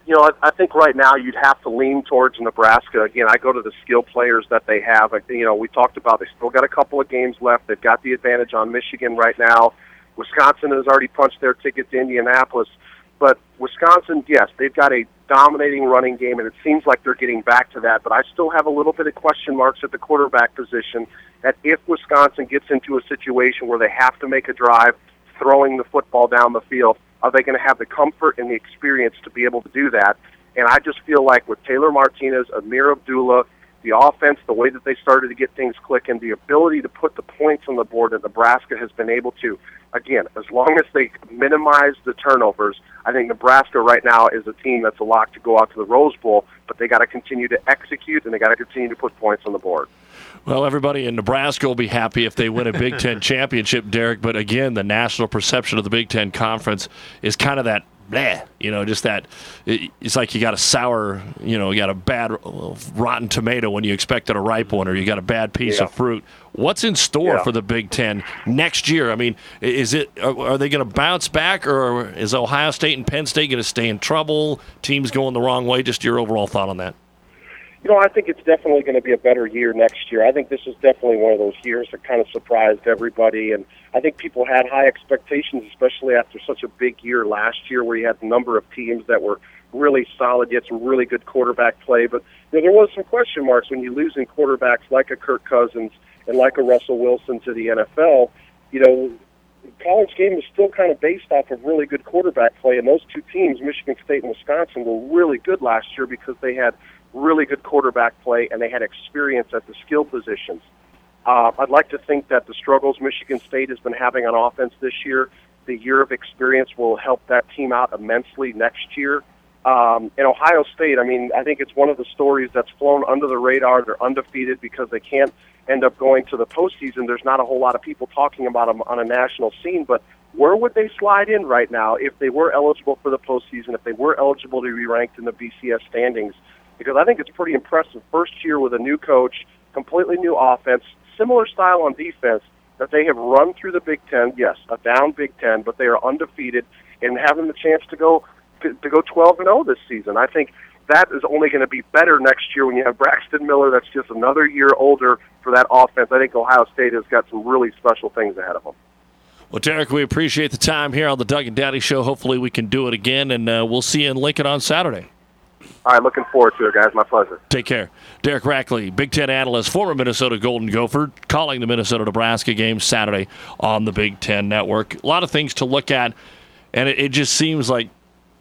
you know, I, I think right now you'd have to lean towards Nebraska. Again, I go to the skill players that they have. I, you know, we talked about they still got a couple of games left. They've got the advantage on Michigan right now. Wisconsin has already punched their ticket to Indianapolis. But Wisconsin, yes, they've got a dominating running game, and it seems like they're getting back to that. But I still have a little bit of question marks at the quarterback position that if Wisconsin gets into a situation where they have to make a drive, throwing the football down the field, are they going to have the comfort and the experience to be able to do that? And I just feel like with Taylor Martinez, Amir Abdullah, the offense, the way that they started to get things clicking, the ability to put the points on the board that Nebraska has been able to, again, as long as they minimize the turnovers, I think Nebraska right now is a team that's a lock to go out to the Rose Bowl, but they got to continue to execute and they got to continue to put points on the board. Well, everybody in Nebraska will be happy if they win a Big Ten championship, Derek. But again, the national perception of the Big Ten Conference is kind of that, bleh, you know, just that. It, it's like you got a sour, you know, you got a bad, rotten tomato when you expected a ripe one, or you got a bad piece yeah. of fruit. What's in store yeah. for the Big Ten next year? I mean, is it? Are, are they going to bounce back, or is Ohio State and Penn State going to stay in trouble? Teams going the wrong way? Just your overall thought on that. You know, I think it's definitely going to be a better year next year. I think this is definitely one of those years that kind of surprised everybody, and I think people had high expectations, especially after such a big year last year where you had a number of teams that were really solid, yet some really good quarterback play. But you know, there was some question marks when you're losing quarterbacks like a Kirk Cousins and like a Russell Wilson to the N F L. You know, the college game is still kind of based off of really good quarterback play, and those two teams, Michigan State and Wisconsin, were really good last year because they had really good quarterback play, and they had experience at the skill positions. Uh, I'd like to think that the struggles Michigan State has been having on offense this year, the year of experience will help that team out immensely next year. Um, and Ohio State, I mean, I think it's one of the stories that's flown under the radar. They're undefeated because they can't end up going to the postseason. There's not a whole lot of people talking about them on a national scene, but where would they slide in right now if they were eligible for the postseason, if they were eligible to be ranked in the B C S standings? Because I think it's pretty impressive. First year with a new coach, completely new offense, similar style on defense, that they have run through the Big Ten. Yes, a down Big Ten, but they are undefeated and having the chance to go to, to go twelve and oh this season. I think that is only going to be better next year when you have Braxton Miller. That's just another year older for that offense. I think Ohio State has got some really special things ahead of them. Well, Derek, we appreciate the time here on the Doug and Daddy Show. Hopefully we can do it again, and uh, we'll see you in Lincoln on Saturday. All right, looking forward to it, guys. My pleasure. Take care. Derek Rackley, Big Ten analyst, former Minnesota Golden Gopher, calling the Minnesota-Nebraska game Saturday on the Big Ten Network. A lot of things to look at, and it, it just seems like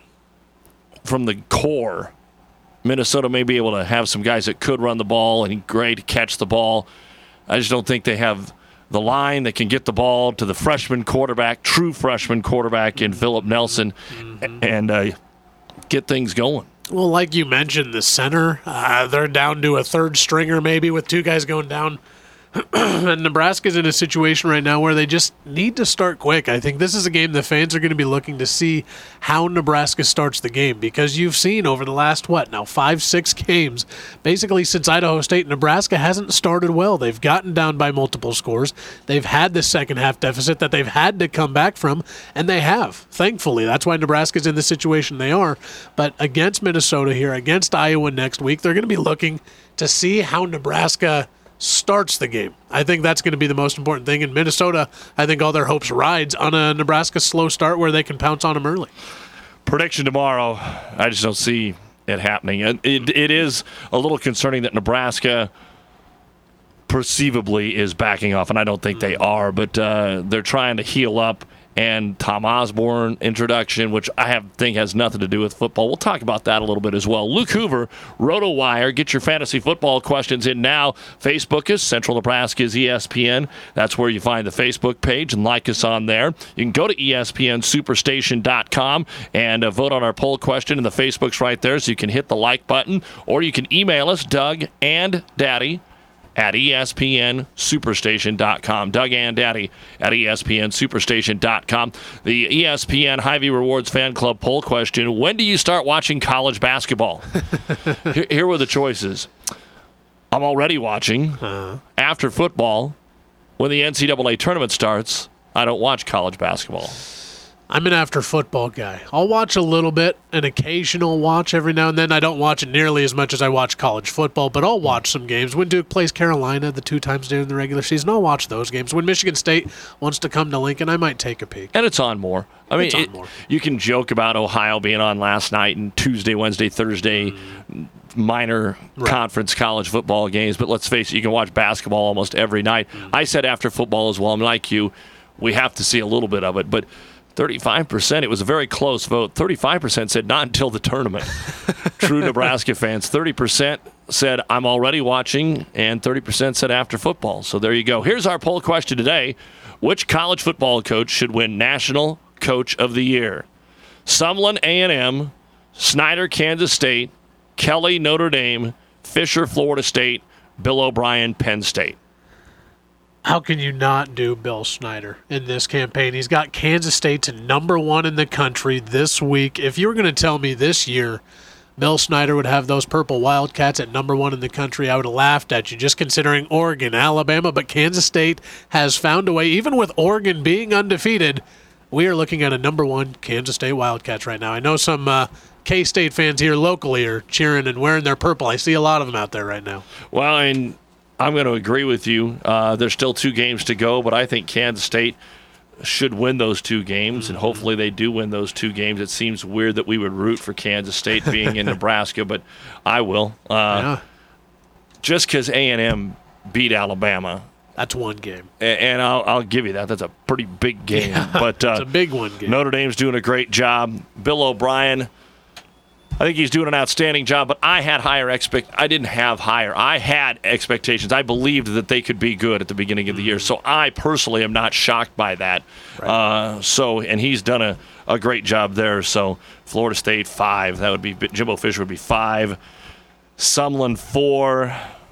from the core, Minnesota may be able to have some guys that could run the ball and great catch the ball. I just don't think they have the line that can get the ball to the freshman quarterback, true freshman quarterback in Philip Nelson, mm-hmm. and uh, get things going. Well, like you mentioned, the center, uh, they're down to a third stringer maybe with two guys going down. And Nebraska's in a situation right now where they just need to start quick. I think this is a game the fans are going to be looking to see how Nebraska starts the game, because you've seen over the last, what, now five, six games, basically since Idaho State, Nebraska hasn't started well. They've gotten down by multiple scores. They've had this second half deficit that they've had to come back from, and they have, thankfully. That's why Nebraska's in the situation they are. But against Minnesota here, against Iowa next week, they're going to be looking to see how Nebraska starts the game. I think that's going to be the most important thing. In Minnesota, I think all their hopes rides on a Nebraska slow start where they can pounce on them early. Prediction tomorrow, I just don't see it happening. It, it, it is a little concerning that Nebraska perceivably is backing off, and I don't think they are, but uh, they're trying to heal up. And Tom Osborne introduction, which I have think has nothing to do with football. We'll talk about that a little bit as well. Luke Hoover, RotoWire. Get your fantasy football questions in now. Facebook is Central Nebraska's E S P N. That's where you find the Facebook page, and like us on there. You can go to E S P N Superstation dot com and uh, vote on our poll question, and the Facebook's right there, so you can hit the like button, or you can email us, Doug and Daddy, at E S P N Superstation dot com. Doug and Daddy at E S P N Superstation dot com. The E S P N Hy-Vee Rewards Fan Club poll question: when do you start watching college basketball? here, here were the choices. I'm already watching. Uh-huh. After football, when the N C double A tournament starts, I don't watch college basketball. I'm an after football guy. I'll watch a little bit, an occasional watch every now and then. I don't watch it nearly as much as I watch college football, but I'll watch some games. When Duke plays Carolina the two times during the regular season, I'll watch those games. When Michigan State wants to come to Lincoln, I might take a peek. And it's on more. I mean, It's on it, more. you can joke about Ohio being on last night and Tuesday, Wednesday, Thursday, Mm. minor conference college football games. But let's face it, you can watch basketball almost every night. Mm. I said after football as well. I'm like you, we have to see a little bit of it. But thirty-five percent, it was a very close vote. thirty-five percent said not until the tournament. True Nebraska fans. thirty percent said I'm already watching, and thirty percent said after football. So there you go. Here's our poll question today. Which college football coach should win National Coach of the Year? Sumlin, A and M, Snyder, Kansas State, Kelly, Notre Dame, Fisher, Florida State, Bill O'Brien, Penn State. How can you not do Bill Snyder in this campaign? He's got Kansas State to number one in the country this week. If you were going to tell me this year Bill Snyder would have those purple Wildcats at number one in the country, I would have laughed at you, just considering Oregon, Alabama. But Kansas State has found a way, even with Oregon being undefeated, we are looking at a number one Kansas State Wildcats right now. I know some uh, K-State fans here locally are cheering and wearing their purple. I see a lot of them out there right now. Well, and I'm going to agree with you. Uh, there's still two games to go, but I think Kansas State should win those two games, mm-hmm. and hopefully they do win those two games. It seems weird that we would root for Kansas State being in Nebraska, but I will. Uh, yeah. Just because A and M beat Alabama. That's one game. And, and I'll, I'll give you that. That's a pretty big game. Yeah, but uh, it's a big one game. Notre Dame's doing a great job. Bill O'Brien, I think he's doing an outstanding job, but I had higher expect. I didn't have higher. I had expectations. I believed that they could be good at the beginning of the year. So I personally am not shocked by that. Right. Uh, so and he's done a, a great job there. So Florida State five. That would be Jimbo Fisher would be five. Sumlin four.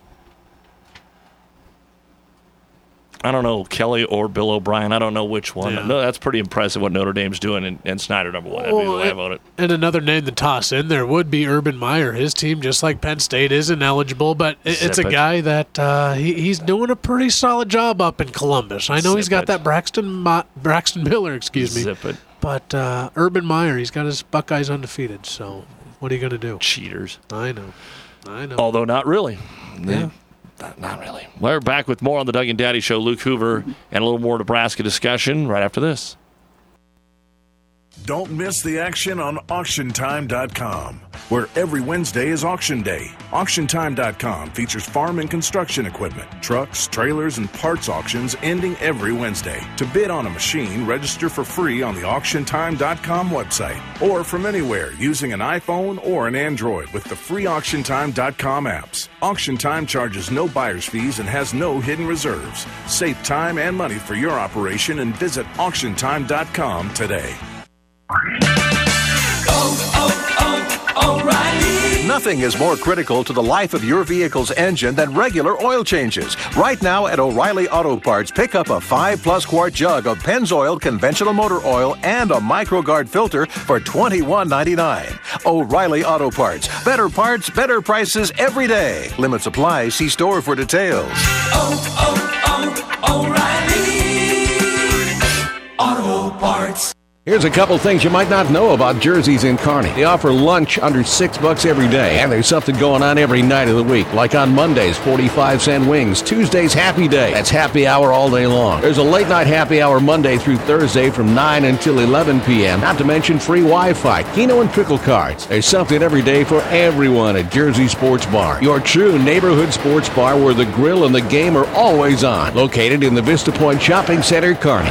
I don't know, Kelly or Bill O'Brien. I don't know which one. Yeah. No, that's pretty impressive what Notre Dame's doing, and, and Snyder number one. That'd be the way I vote it. And another name to toss in there would be Urban Meyer. His team, just like Penn State, is ineligible, but it, it's a it. guy that uh, he, he's doing a pretty solid job up in Columbus. I know Zip he's got it. that Braxton Ma- Braxton Miller, excuse me. Zip it. But uh, Urban Meyer, he's got his Buckeyes undefeated. So what are you going to do? Cheaters. I know. I know. Although not really. Yeah. Not, not really. We're back with more on the Doug and Daddy Show. Luke Hoover and a little more Nebraska discussion right after this. Don't miss the action on auction time dot com, where every Wednesday is auction day. auction time dot com features farm and construction equipment, trucks, trailers, and parts auctions ending every Wednesday. To bid on a machine, register for free on the auction time dot com website or from anywhere using an iPhone or an Android with the free auction time dot com apps. Auction Time charges no buyer's fees and has no hidden reserves. Save time and money for your operation and visit auction time dot com today. Nothing is more critical to the life of your vehicle's engine than regular oil changes. Right now at O'Reilly Auto Parts, pick up a five plus quart jug of Pennzoil conventional motor oil and a MicroGuard filter for twenty-one ninety-nine. O'Reilly Auto Parts. Better parts, better prices every day. Limit supply. See store for details. Oh, oh, oh, O'Reilly Auto Parts. Here's a couple things you might not know about Jersey's in Kearney. They offer lunch under six bucks every day, and there's something going on every night of the week. Like on Mondays, forty-five cent wings. Tuesdays, happy day. That's happy hour all day long. There's a late night happy hour Monday through Thursday from nine until eleven p.m. Not to mention free Wi-Fi, Keno and Trickle cards. There's something every day for everyone at Jersey Sports Bar. Your true neighborhood sports bar where the grill and the game are always on. Located in the Vista Point Shopping Center, Kearney.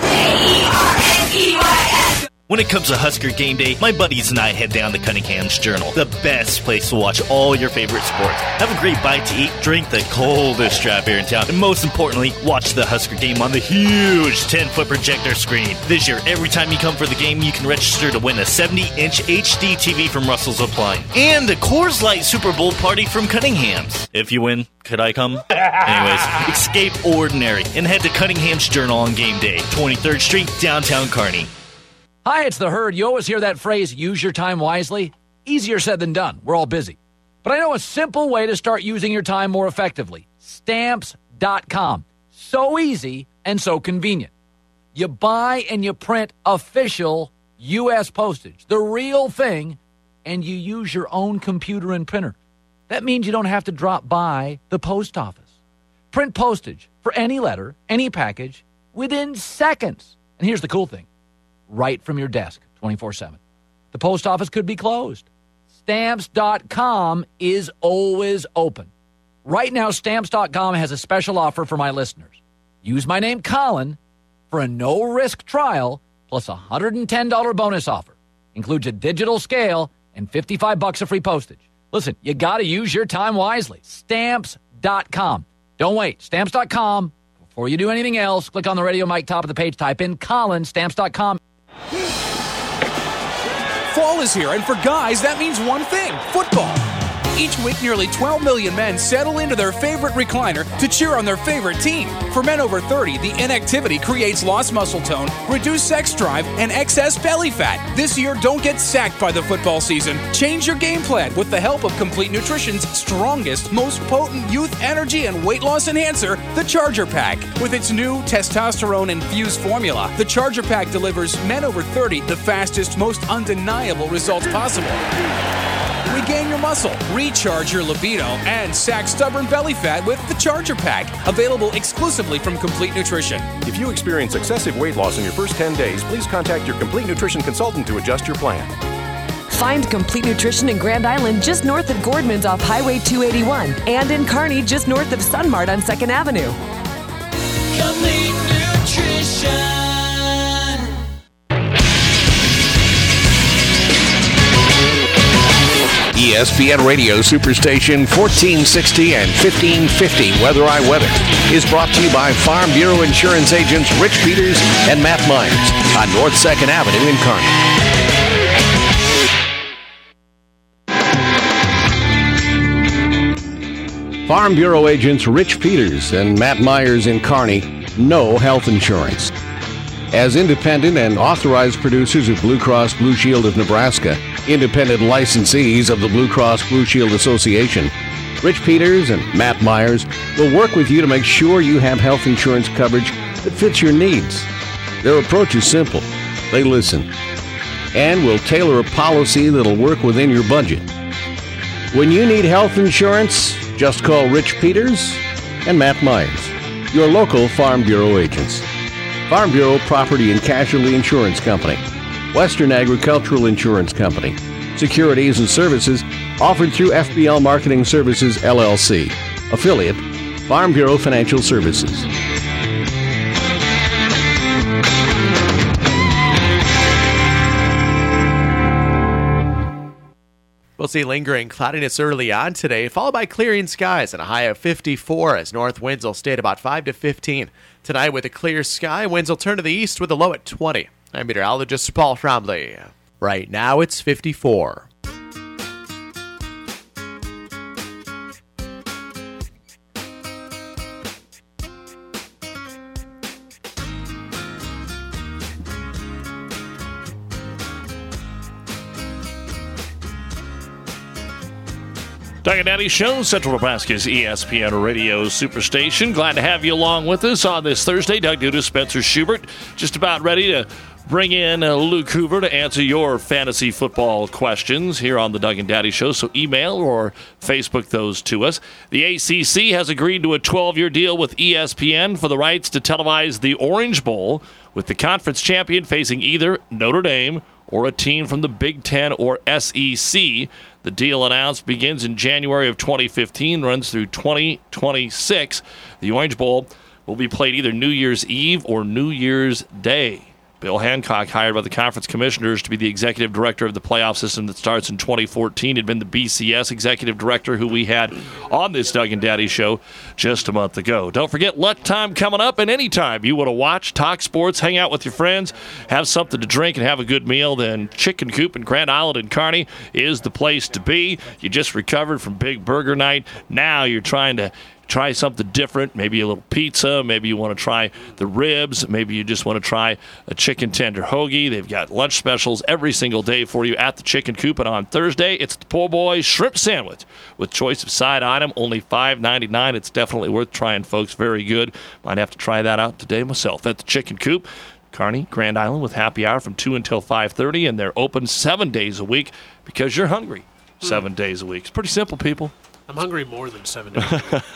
When it comes to Husker game day, my buddies and I head down to Cunningham's Journal, the best place to watch all your favorite sports. Have a great bite to eat, drink the coldest draft beer in town, and most importantly, watch the Husker game on the huge ten-foot projector screen. This year, every time you come for the game, you can register to win a seventy inch H D T V from Russell's Appliance and a Coors Light Super Bowl party from Cunningham's. If you win, could I come? Anyways, escape ordinary and head to Cunningham's Journal on game day, twenty-third Street, downtown Kearney. Hi, it's the Herd. You always hear that phrase, use your time wisely. Easier said than done. We're all busy. But I know a simple way to start using your time more effectively. Stamps dot com. So easy and so convenient. You buy and you print official U S postage, the real thing, and you use your own computer and printer. That means you don't have to drop by the post office. Print postage for any letter, any package, within seconds. And here's the cool thing. Right from your desk, twenty-four seven. The post office could be closed. Stamps dot com is always open. Right now, Stamps dot com has a special offer for my listeners. Use my name, Colin, for a no-risk trial plus a one hundred ten dollars bonus offer. Includes a digital scale and fifty-five bucks of free postage. Listen, you got to use your time wisely. Stamps dot com. Don't wait. Stamps dot com. Before you do anything else, click on the radio mic top of the page, type in Colin, Stamps dot com. Fall is here, and for guys, that means one thing, football. Each week, nearly twelve million men settle into their favorite recliner to cheer on their favorite team. For men over thirty, the inactivity creates lost muscle tone, reduced sex drive, and excess belly fat. This year, don't get sacked by the football season. Change your game plan with the help of Complete Nutrition's strongest, most potent youth energy and weight loss enhancer, the Charger Pack. With its new testosterone-infused formula, the Charger Pack delivers men over thirty the fastest, most undeniable results possible. Regain your muscle, recharge your libido, and sack stubborn belly fat with the Charger Pack. Available exclusively from Complete Nutrition. If you experience excessive weight loss in your first ten days, please contact your Complete Nutrition consultant to adjust your plan. Find Complete Nutrition in Grand Island just north of Gordman's off Highway two eighty-one and in Kearney just north of Sunmart on second Avenue. Complete Nutrition. E S P N Radio Superstation fourteen sixty and fifteen fifty Weather I Weather is brought to you by Farm Bureau Insurance agents Rich Peters and Matt Myers on North second Avenue in Kearney. Farm Bureau agents Rich Peters and Matt Myers in Kearney know health insurance. As independent and authorized producers of Blue Cross Blue Shield of Nebraska, independent licensees of the Blue Cross Blue Shield Association, Rich Peters and Matt Myers will work with you to make sure you have health insurance coverage that fits your needs. Their approach is simple. They listen and will tailor a policy that'll work within your budget. When you need health insurance, just call Rich Peters and Matt Myers, your local Farm Bureau agents. Farm Bureau Property and Casualty Insurance Company, Western Agricultural Insurance Company, securities and services offered through F B L Marketing Services, L L C, affiliate, Farm Bureau Financial Services. We'll see lingering cloudiness early on today, followed by clearing skies and a high of fifty-four as north winds will stay at about five to fifteen. Tonight with a clear sky, winds will turn to the east with a low at twenty. I'm meteorologist Paul Trombley. Right now it's fifty-four. Doug and Daddy Show, Central Nebraska's E S P N Radio Superstation. Glad to have you along with us on this Thursday. Doug Duda, Spencer Schubert, just about ready to bring in uh, Luke Hoover to answer your fantasy football questions here on the Doug and Daddy Show. So email or Facebook those to us. The A C C has agreed to a twelve-year deal with E S P N for the rights to televise the Orange Bowl, with the conference champion facing either Notre Dame or a team from the Big Ten or S E C. The deal announced begins in January of twenty fifteen, runs through twenty twenty-six. The Orange Bowl will be played either New Year's Eve or New Year's Day. Bill Hancock, hired by the conference commissioners to be the executive director of the playoff system that starts in twenty fourteen, had been the B C S executive director who we had on this Doug and Daddy Show just a month ago. Don't forget lunchtime coming up, and anytime you want to watch, talk sports, hang out with your friends, have something to drink, and have a good meal, then Chicken Coop in Grand Island and Kearney is the place to be. You just recovered from Big Burger Night. Now you're trying to try something different, maybe a little pizza, maybe you want to try the ribs, maybe you just want to try a chicken tender hoagie. They've got lunch specials every single day for you at the Chicken Coop, and on Thursday, it's the Po' Boy Shrimp Sandwich with choice of side item, only five ninety-nine. It's definitely worth trying, folks. Very good. Might have to try that out today myself at the Chicken Coop. Kearney, Grand Island with happy hour from two until five thirty, and they're open seven days a week because you're hungry seven mm. days a week. It's pretty simple, people. I'm hungry more than seven days.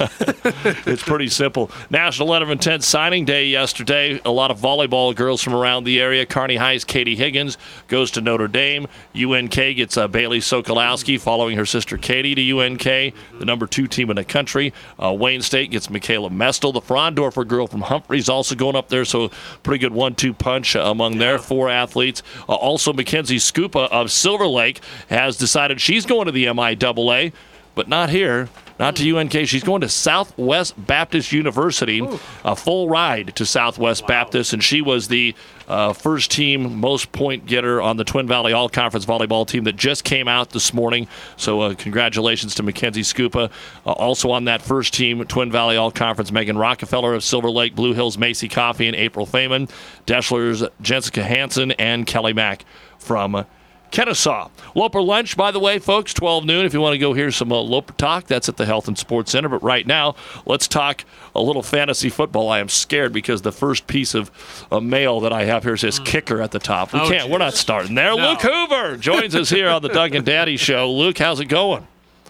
It's pretty simple. National Letter of Intent signing day yesterday. A lot of volleyball girls from around the area. Kearney High's Katie Higgins goes to Notre Dame. U N K gets uh, Bailey Sokolowski following her sister Katie to U N K, the number two team in the country. Uh, Wayne State gets Michaela Mestel. The Frondorfer girl from Humphreys also going up there, so pretty good one two punch uh, among yeah. their four athletes. Uh, also, Mackenzie Scupa of Silver Lake has decided she's going to the M I A A. But not here, not to U N K. She's going to Southwest Baptist University, Ooh. a full ride to Southwest wow. Baptist, and she was the uh, first team most point getter on the Twin Valley All-Conference volleyball team that just came out this morning. So uh, congratulations to Mackenzie Scupa. Uh, also on that first team, Twin Valley All-Conference, Megan Rockefeller of Silver Lake, Blue Hills, Macy Coffey, and April Feynman, Deschler's Jessica Hansen, and Kelly Mack from Kennesaw. Loper Lunch, by the way, folks, twelve noon. If you want to go hear some uh, Loper talk, that's at the Health and Sports Center. But right now, let's talk a little fantasy football. I am scared because the first piece of uh, mail that I have here says mm. kicker at the top. We oh, can't. Geez. We're not starting there. No. Luke Hoover joins us here on the Doug and Daddy Show. Luke, how's it going?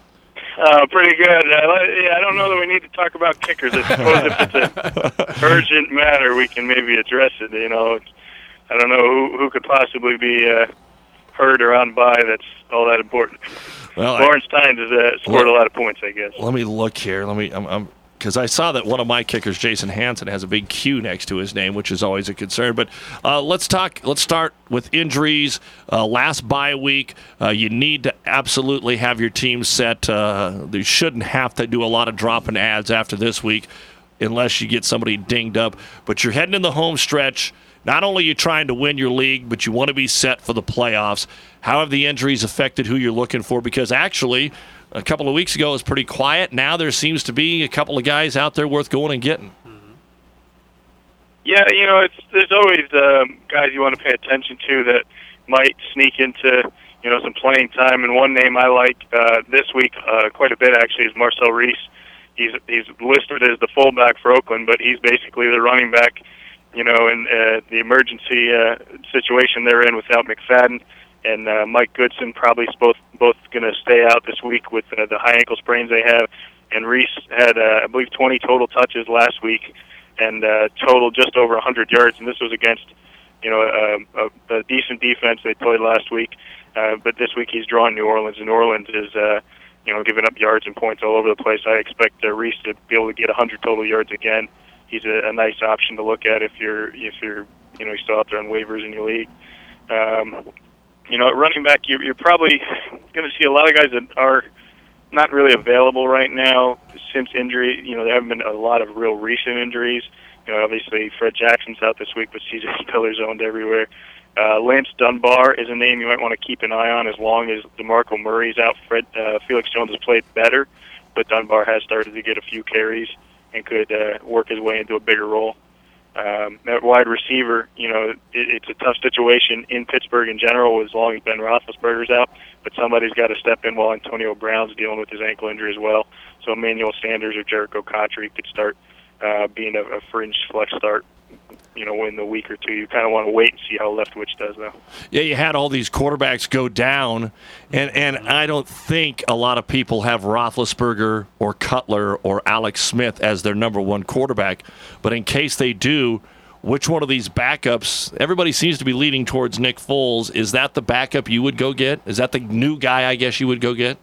Uh, pretty good. Uh, yeah, I don't know that we need to talk about kickers. I suppose if it's an urgent matter, we can maybe address it. You know, I don't know who, who could possibly be uh, hurt or on by that's all that important. Well, Lawrence Tynes has uh, scored well, a lot of points, I guess. Let me look here. Let me. I'm. I'm because I saw that one of my kickers, Jason Hansen, has a big Q next to his name, which is always a concern. But uh, let's talk. Let's start with injuries. Uh, last bye week, uh, you need to absolutely have your team set. Uh, you shouldn't have to do a lot of dropping ads after this week, unless you get somebody dinged up. But you're heading in the home stretch. Not only are you trying to win your league, but you want to be set for the playoffs. How have the injuries affected who you're looking for? Because actually, a couple of weeks ago it was pretty quiet. Now there seems to be a couple of guys out there worth going and getting. Yeah, you know, it's there's always um, guys you want to pay attention to that might sneak into, you know, some playing time. And one name I like uh, this week uh, quite a bit actually is Marcel Reese. He's he's listed as the fullback for Oakland, but he's basically the running back. You know, in uh, the emergency uh, situation they're in without McFadden and uh, Mike Goodson, probably both both going to stay out this week with uh, the high ankle sprains they have. And Reese had, uh, I believe, twenty total touches last week and uh, total just over one hundred yards. And this was against, you know, a, a, a decent defense they played last week. Uh, but this week he's drawing New Orleans, and New Orleans is, uh, you know, giving up yards and points all over the place. I expect uh, Reese to be able to get one hundred total yards again. He's a, a nice option to look at if you're if you're you know still out there on waivers in your league. Um, you know, at running back, you're, you're probably going to see a lot of guys that are not really available right now since injury. You know, there haven't been a lot of real recent injuries. You know, obviously Fred Jackson's out this week, but C J Spiller's owned everywhere. Uh, Lance Dunbar is a name you might want to keep an eye on as long as DeMarco Murray's out. Fred uh, Felix Jones has played better, but Dunbar has started to get a few carries and could uh, work his way into a bigger role. Um, that wide receiver, you know, it, it's a tough situation in Pittsburgh in general as long as Ben Roethlisberger's out, but somebody's got to step in while Antonio Brown's dealing with his ankle injury as well. So Emmanuel Sanders or Jericho Cotchery could start uh, being a, a fringe flex start, you know, in the week or two. You kind of want to wait and see how Leftwich does, though. Yeah, you had all these quarterbacks go down, and, and I don't think a lot of people have Roethlisberger or Cutler or Alex Smith as their number one quarterback. But in case they do, which one of these backups, everybody seems to be leaning towards Nick Foles. Is that the backup you would go get? Is that the new guy, I guess, you would go get?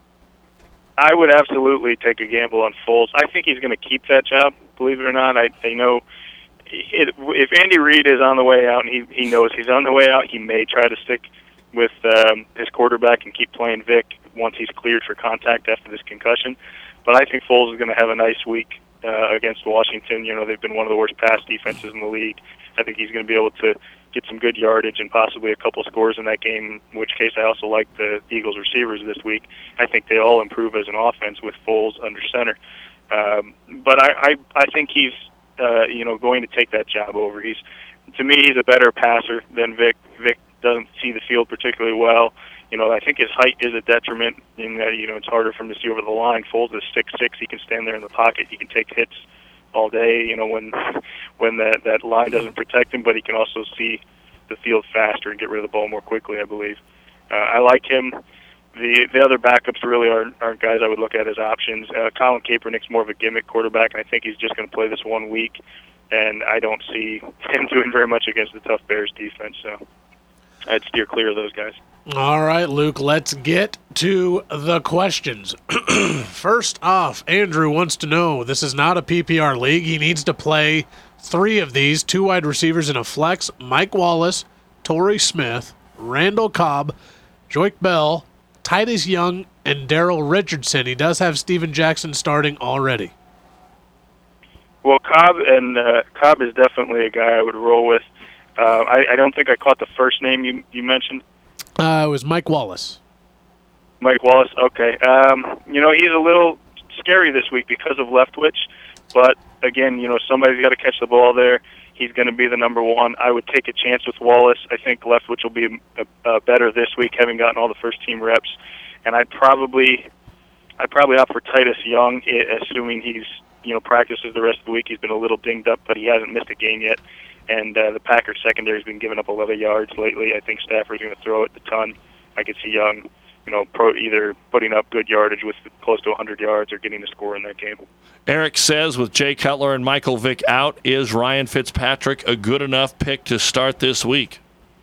I would absolutely take a gamble on Foles. I think he's going to keep that job, believe it or not. I, I know it, if Andy Reid is on the way out, and he, he knows he's on the way out, he may try to stick with um, his quarterback and keep playing Vic once he's cleared for contact after this concussion. But I think Foles is going to have a nice week uh, against Washington. You know, they've been one of the worst pass defenses in the league. I think he's going to be able to get some good yardage and possibly a couple scores in that game, in which case I also like the Eagles receivers this week. I think they all improve as an offense with Foles under center. Um, but I, I, I think he's, uh, you know, going to take that job over. He's, to me, he's a better passer than Vic. Vic doesn't see the field particularly well. You know, I think his height is a detriment in that, you know, it's harder for him to see over the line. Foles is six six. He can stand there in the pocket. He can take hits all day. You know, when when that that line doesn't protect him, but he can also see the field faster and get rid of the ball more quickly, I believe. Uh, I like him. The the other backups really aren't, aren't guys I would look at as options. Uh, Colin Kaepernick's more of a gimmick quarterback, and I think he's just going to play this one week, and I don't see him doing very much against the tough Bears defense, so I'd steer clear of those guys. All right, Luke, let's get to the questions. First off, Andrew wants to know, this is not a P P R league. He needs to play three of these, two wide receivers in a flex, Mike Wallace, Torrey Smith, Randall Cobb, Joique Bell, Titus Young, and Daryl Richardson. He does have Steven Jackson starting already. Well, Cobb and uh, Cobb is definitely a guy I would roll with. Uh, I, I don't think I caught the first name you you mentioned. Uh, it was Mike Wallace. Mike Wallace, okay. Um, you know, he's a little scary this week because of Leftwich, but again, you know, somebody's got to catch the ball there. He's going to be the number one. I would take a chance with Wallace. I think Leftwich will be a, a better this week, having gotten all the first team reps. And I'd probably, I'd probably opt for Titus Young, assuming he's, you know, practices the rest of the week. He's been a little dinged up, but he hasn't missed a game yet. And uh, the Packers secondary's been giving up a lot of yards lately. I think Stafford's going to throw it a ton. I could see Young, you know, pro, either putting up good yardage with close to one hundred yards or getting a score in that game. Eric says, with Jay Cutler and Michael Vick out, is Ryan Fitzpatrick a good enough pick to start this week?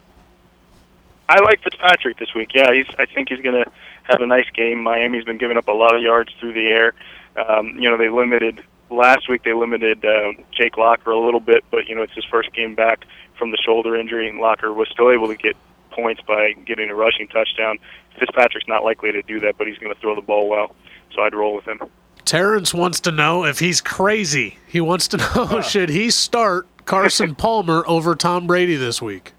I like Fitzpatrick this week. Yeah, he's. I think he's going to have a nice game. Miami's been giving up a lot of yards through the air. Um, you know, they limited last week. They limited uh, Jake Locker a little bit, but you know, it's his first game back from the shoulder injury, and Locker was still able to get points by getting a rushing touchdown. Fitzpatrick's not likely to do that, but he's going to throw the ball well, so I'd roll with him. Terrence wants to know if he's crazy. He wants to know, should he start Carson Palmer over Tom Brady this week?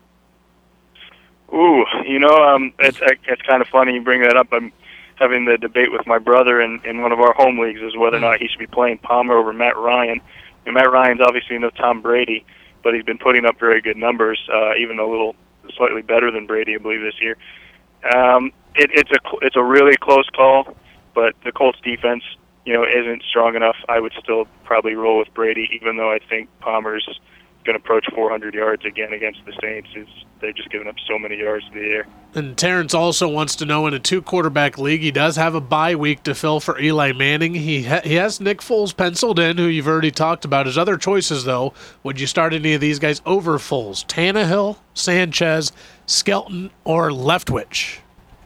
Ooh, you know, um, it's it's kind of funny you bring that up. I'm having the debate with my brother in, in one of our home leagues is whether or not he should be playing Palmer over Matt Ryan. And Matt Ryan's obviously no Tom Brady, but he's been putting up very good numbers, uh, even a little slightly better than Brady, I believe, this year. Um, it, it's a it's a really close call, but the Colts defense, you know, isn't strong enough. I would still probably roll with Brady, even though I think Palmer's going to approach four hundred yards again against the Saints. It's, they're just giving up so many yards to the air. And Terrence also wants to know, in a two-quarterback league, he does have a bye week to fill for Eli Manning. He ha- he has Nick Foles penciled in, who you've already talked about. His other choices, though, would you start any of these guys over Foles? Tannehill, Sanchez, Skelton, or Leftwich?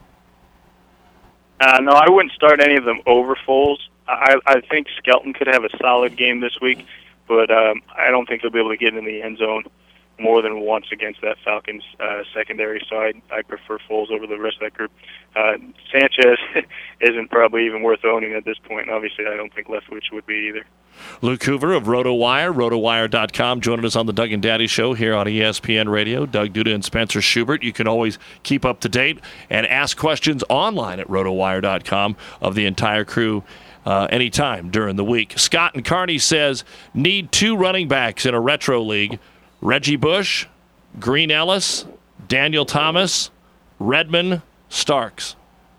Uh, no, I wouldn't start any of them over Foles. I, I think Skelton could have a solid game this week, but um, I don't think he'll be able to get in the end zone more than once against that Falcons uh, secondary. So I, I prefer Foles over the rest of that group. Uh, Sanchez isn't probably even worth owning at this point. Obviously, I don't think Leftwich would be either. Luke Hoover of RotoWire, rotowire dot com, joining us on the Doug and Daddy Show here on E S P N Radio. Doug Duda and Spencer Schubert. You can always keep up to date and ask questions online at rotowire dot com of the entire crew uh, anytime during the week. Scott and Kearney says, need two running backs in a retro league. Reggie Bush, Green Ellis, Daniel Thomas, Redmond, Starks.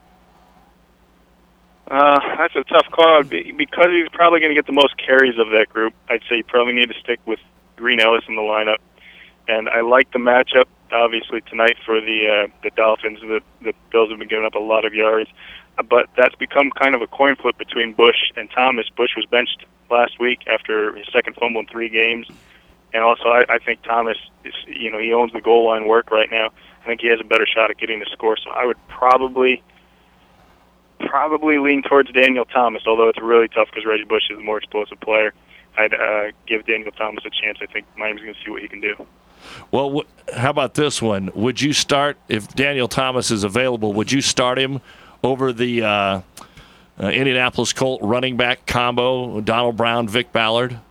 Uh, that's a tough call. Because he's probably going to get the most carries of that group, I'd say you probably need to stick with Green Ellis in the lineup. And I like the matchup, obviously, tonight for the uh, the Dolphins. The, the Bills have been giving up a lot of yards. But that's become kind of a coin flip between Bush and Thomas. Bush was benched last week after his second fumble in three games. And also, I, I think Thomas, is, you know, he owns the goal line work right now. I think he has a better shot at getting the score. So I would probably probably lean towards Daniel Thomas, although it's really tough because Reggie Bush is a more explosive player. I'd uh, give Daniel Thomas a chance. I think Miami's going to see what he can do. Well, wh- how about this one? Would you start, if Daniel Thomas is available, would you start him over the uh, uh, Indianapolis Colt running back combo, Donald Brown, Vic Ballard?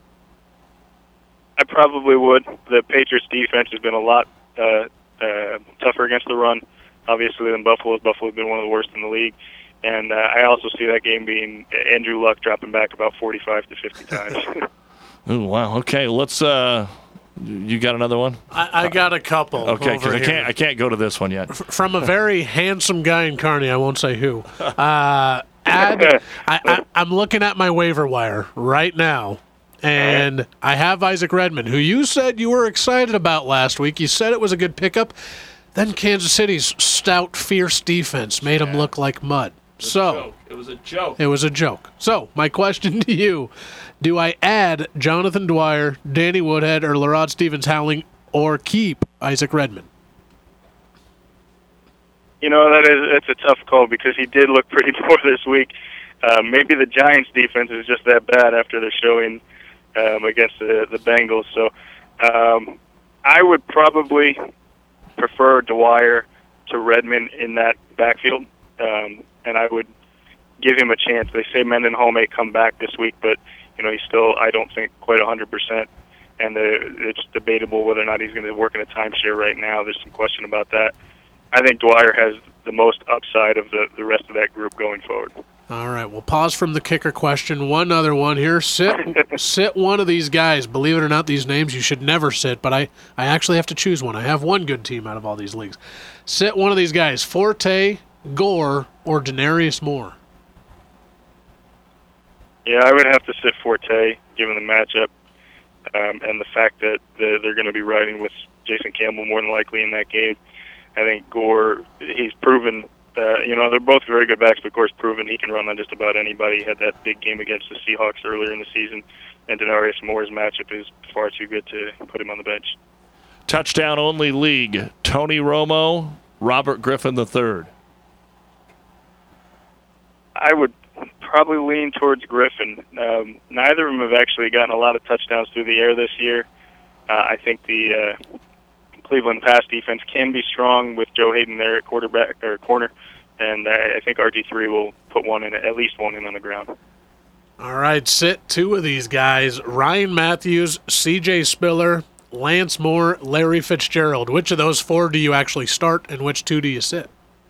I probably would. The Patriots' defense has been a lot uh, uh, tougher against the run, obviously, than Buffalo's. Buffalo's been one of the worst in the league. And uh, I also see that game being Andrew Luck dropping back about forty-five to fifty times. Oh, wow. Okay, let's uh, – you got another one? I, I got a couple. Okay, because I here. can't, I can't go to this one yet. From a very handsome guy in Kearney, I won't say who. Uh, add, I, I, I'm looking at my waiver wire right now. And I have Isaac Redmond, who you said you were excited about last week. You said it was a good pickup. Then Kansas City's stout, fierce defense made him look like mud. So It was a joke. It was a joke. So my question to you, do I add Jonathan Dwyer, Danny Woodhead, or Lerod Stevens-Howling, or keep Isaac Redmond? You know, that is it's a tough call because he did look pretty poor this week. Uh, maybe the Giants' defense is just that bad after their showing um, against the, the Bengals. So um, I would probably prefer Dwyer to Redmond in that backfield, um, and I would give him a chance. They say Mendenhall may come back this week, but you know he's still, I don't think, quite one hundred percent. And the, it's debatable whether or not he's going to work in a timeshare right now. There's some question about that. I think Dwyer has the most upside of the, the rest of that group going forward. All right, we'll pause from the kicker question. One other one here. Sit sit one of these guys. Believe it or not, these names you should never sit, but I, I actually have to choose one. I have one good team out of all these leagues. Sit one of these guys, Forte, Gore, or Denarius Moore. Yeah, I would have to sit Forte, given the matchup um, and the fact that the, they're going to be riding with Jason Campbell more than likely in that game. I think Gore, he's proven, uh, you know, they're both very good backs, but Gore's proven he can run on just about anybody. He had that big game against the Seahawks earlier in the season, and Denarius Moore's matchup is far too good to put him on the bench. Touchdown-only league, Tony Romo, Robert Griffin the third. I would probably lean towards Griffin. Um, neither of them have actually gotten a lot of touchdowns through the air this year. Uh, I think the uh, Cleveland pass defense can be strong with Joe Hayden there at quarterback or corner, and I, I think R G three will put one in, at least one in on the ground. All right, sit two of these guys, Ryan Matthews, C J Spiller, Lance Moore, Larry Fitzgerald. Which of those four do you actually start, and which two do you sit?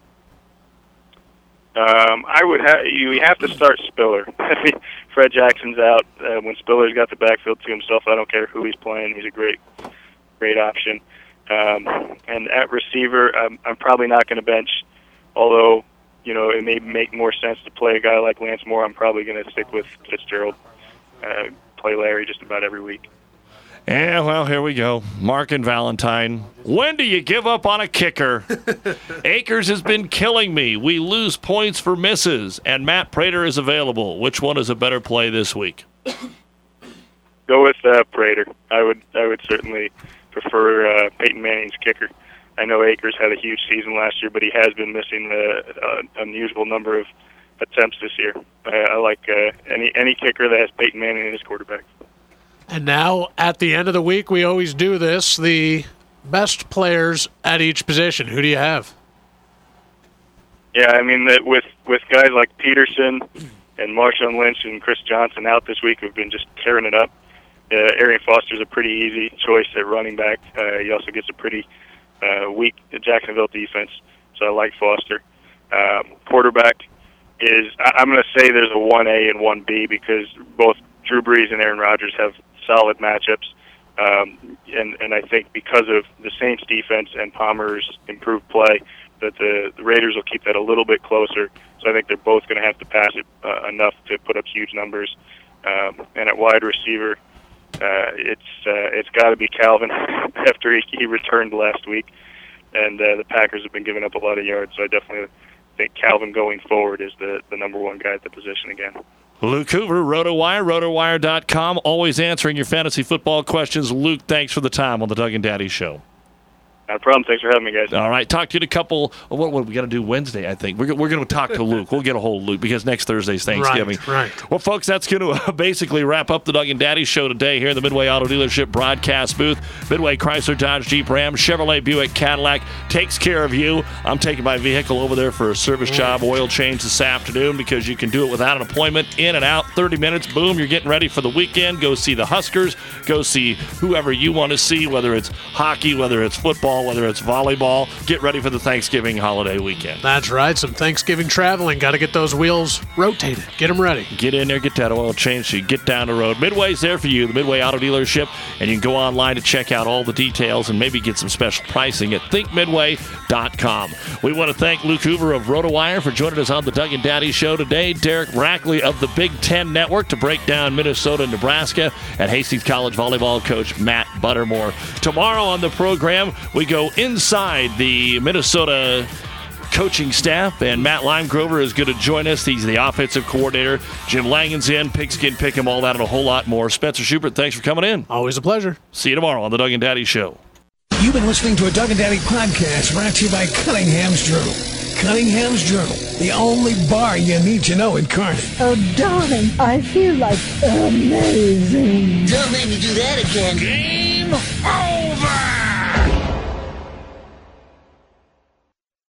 Um, I would have you have to start Spiller. Fred Jackson's out. Uh, when Spiller's got the backfield to himself, I don't care who he's playing. He's a great, great option. Um, and at receiver, I'm, I'm probably not going to bench. Although, you know, it may make more sense to play a guy like Lance Moore. I'm probably going to stick with Fitzgerald. Uh, play Larry just about every week. Yeah, well, here we go. Mark and Valentine. When do you give up on a kicker? Akers has been killing me. We lose points for misses, and Matt Prater is available. Which one is a better play this week? Go with uh, Prater. I would, I would certainly prefer uh, Peyton Manning's kicker. I know Akers had a huge season last year, but he has been missing an unusual number of attempts this year. I, I like uh, any any kicker that has Peyton Manning in his quarterback. And now, at the end of the week, we always do this, the best players at each position. Who do you have? Yeah, I mean, that with, with guys like Peterson and Marshawn Lynch and Chris Johnson out this week who've been just tearing it up, uh, Arian Foster's a pretty easy choice at running back. Uh, he also gets a pretty uh, weak Jacksonville defense, so I like Foster. Um, quarterback is, I, I'm going to say there's a one A and one B because both Drew Brees and Aaron Rodgers have solid matchups, um, and and I think because of the Saints' defense and Palmer's improved play, that the, the Raiders will keep that a little bit closer. So I think they're both going to have to pass it uh, enough to put up huge numbers. Um, and at wide receiver, uh, it's uh, it's got to be Calvin after he, he returned last week, and uh, the Packers have been giving up a lot of yards. So I definitely think Calvin going forward is the the number one guy at the position again. Luke Hoover, RotoWire, rotowire dot com, always answering your fantasy football questions. Luke, thanks for the time on the Doug and Daddy Show. Not a problem. Thanks for having me, guys. All right. Talk to you in a couple. What, what we got to do Wednesday, I think. We're, we're going to talk to Luke. We'll get a hold of Luke because next Thursday's Thanksgiving. Right, right. Well, folks, that's going to uh, basically wrap up the Doug and Daddy Show today here in the Midway Auto Dealership broadcast booth. Midway Chrysler, Dodge, Jeep, Ram, Chevrolet, Buick, Cadillac takes care of you. I'm taking my vehicle over there for a service job, oil change this afternoon because you can do it without an appointment. In and out, thirty minutes, boom, you're getting ready for the weekend. Go see the Huskers. Go see whoever you want to see, whether it's hockey, whether it's football, basketball, whether it's volleyball. Get ready for the Thanksgiving holiday weekend. That's right. Some Thanksgiving traveling. Got to get those wheels rotated. Get them ready. Get in there, get that oil change so you get down the road. Midway's there for you, the Midway Auto Dealership, and you can go online to check out all the details and maybe get some special pricing at think midway dot com. We want to thank Luke Hoover of RotoWire for joining us on the Doug and Daddy Show today. Derek Rackley of the Big Ten Network to break down Minnesota and Nebraska, and Hastings College volleyball coach Matt Buttermore. Tomorrow on the program, we go inside the Minnesota coaching staff, and Matt Limegrover is going to join us. He's the offensive coordinator. Jim Langen's in, Pigskin Pick'em, all that and a whole lot more. Spencer Schubert, thanks for coming in. Always a pleasure. See you tomorrow on the Doug and Daddy Show. You've been listening to a Doug and Daddy podcast brought to you by Cunningham's Journal. Cunningham's Journal, the only bar you need to know in Kearney. Oh, darling, I feel like amazing. Don't make me do that again. Game over!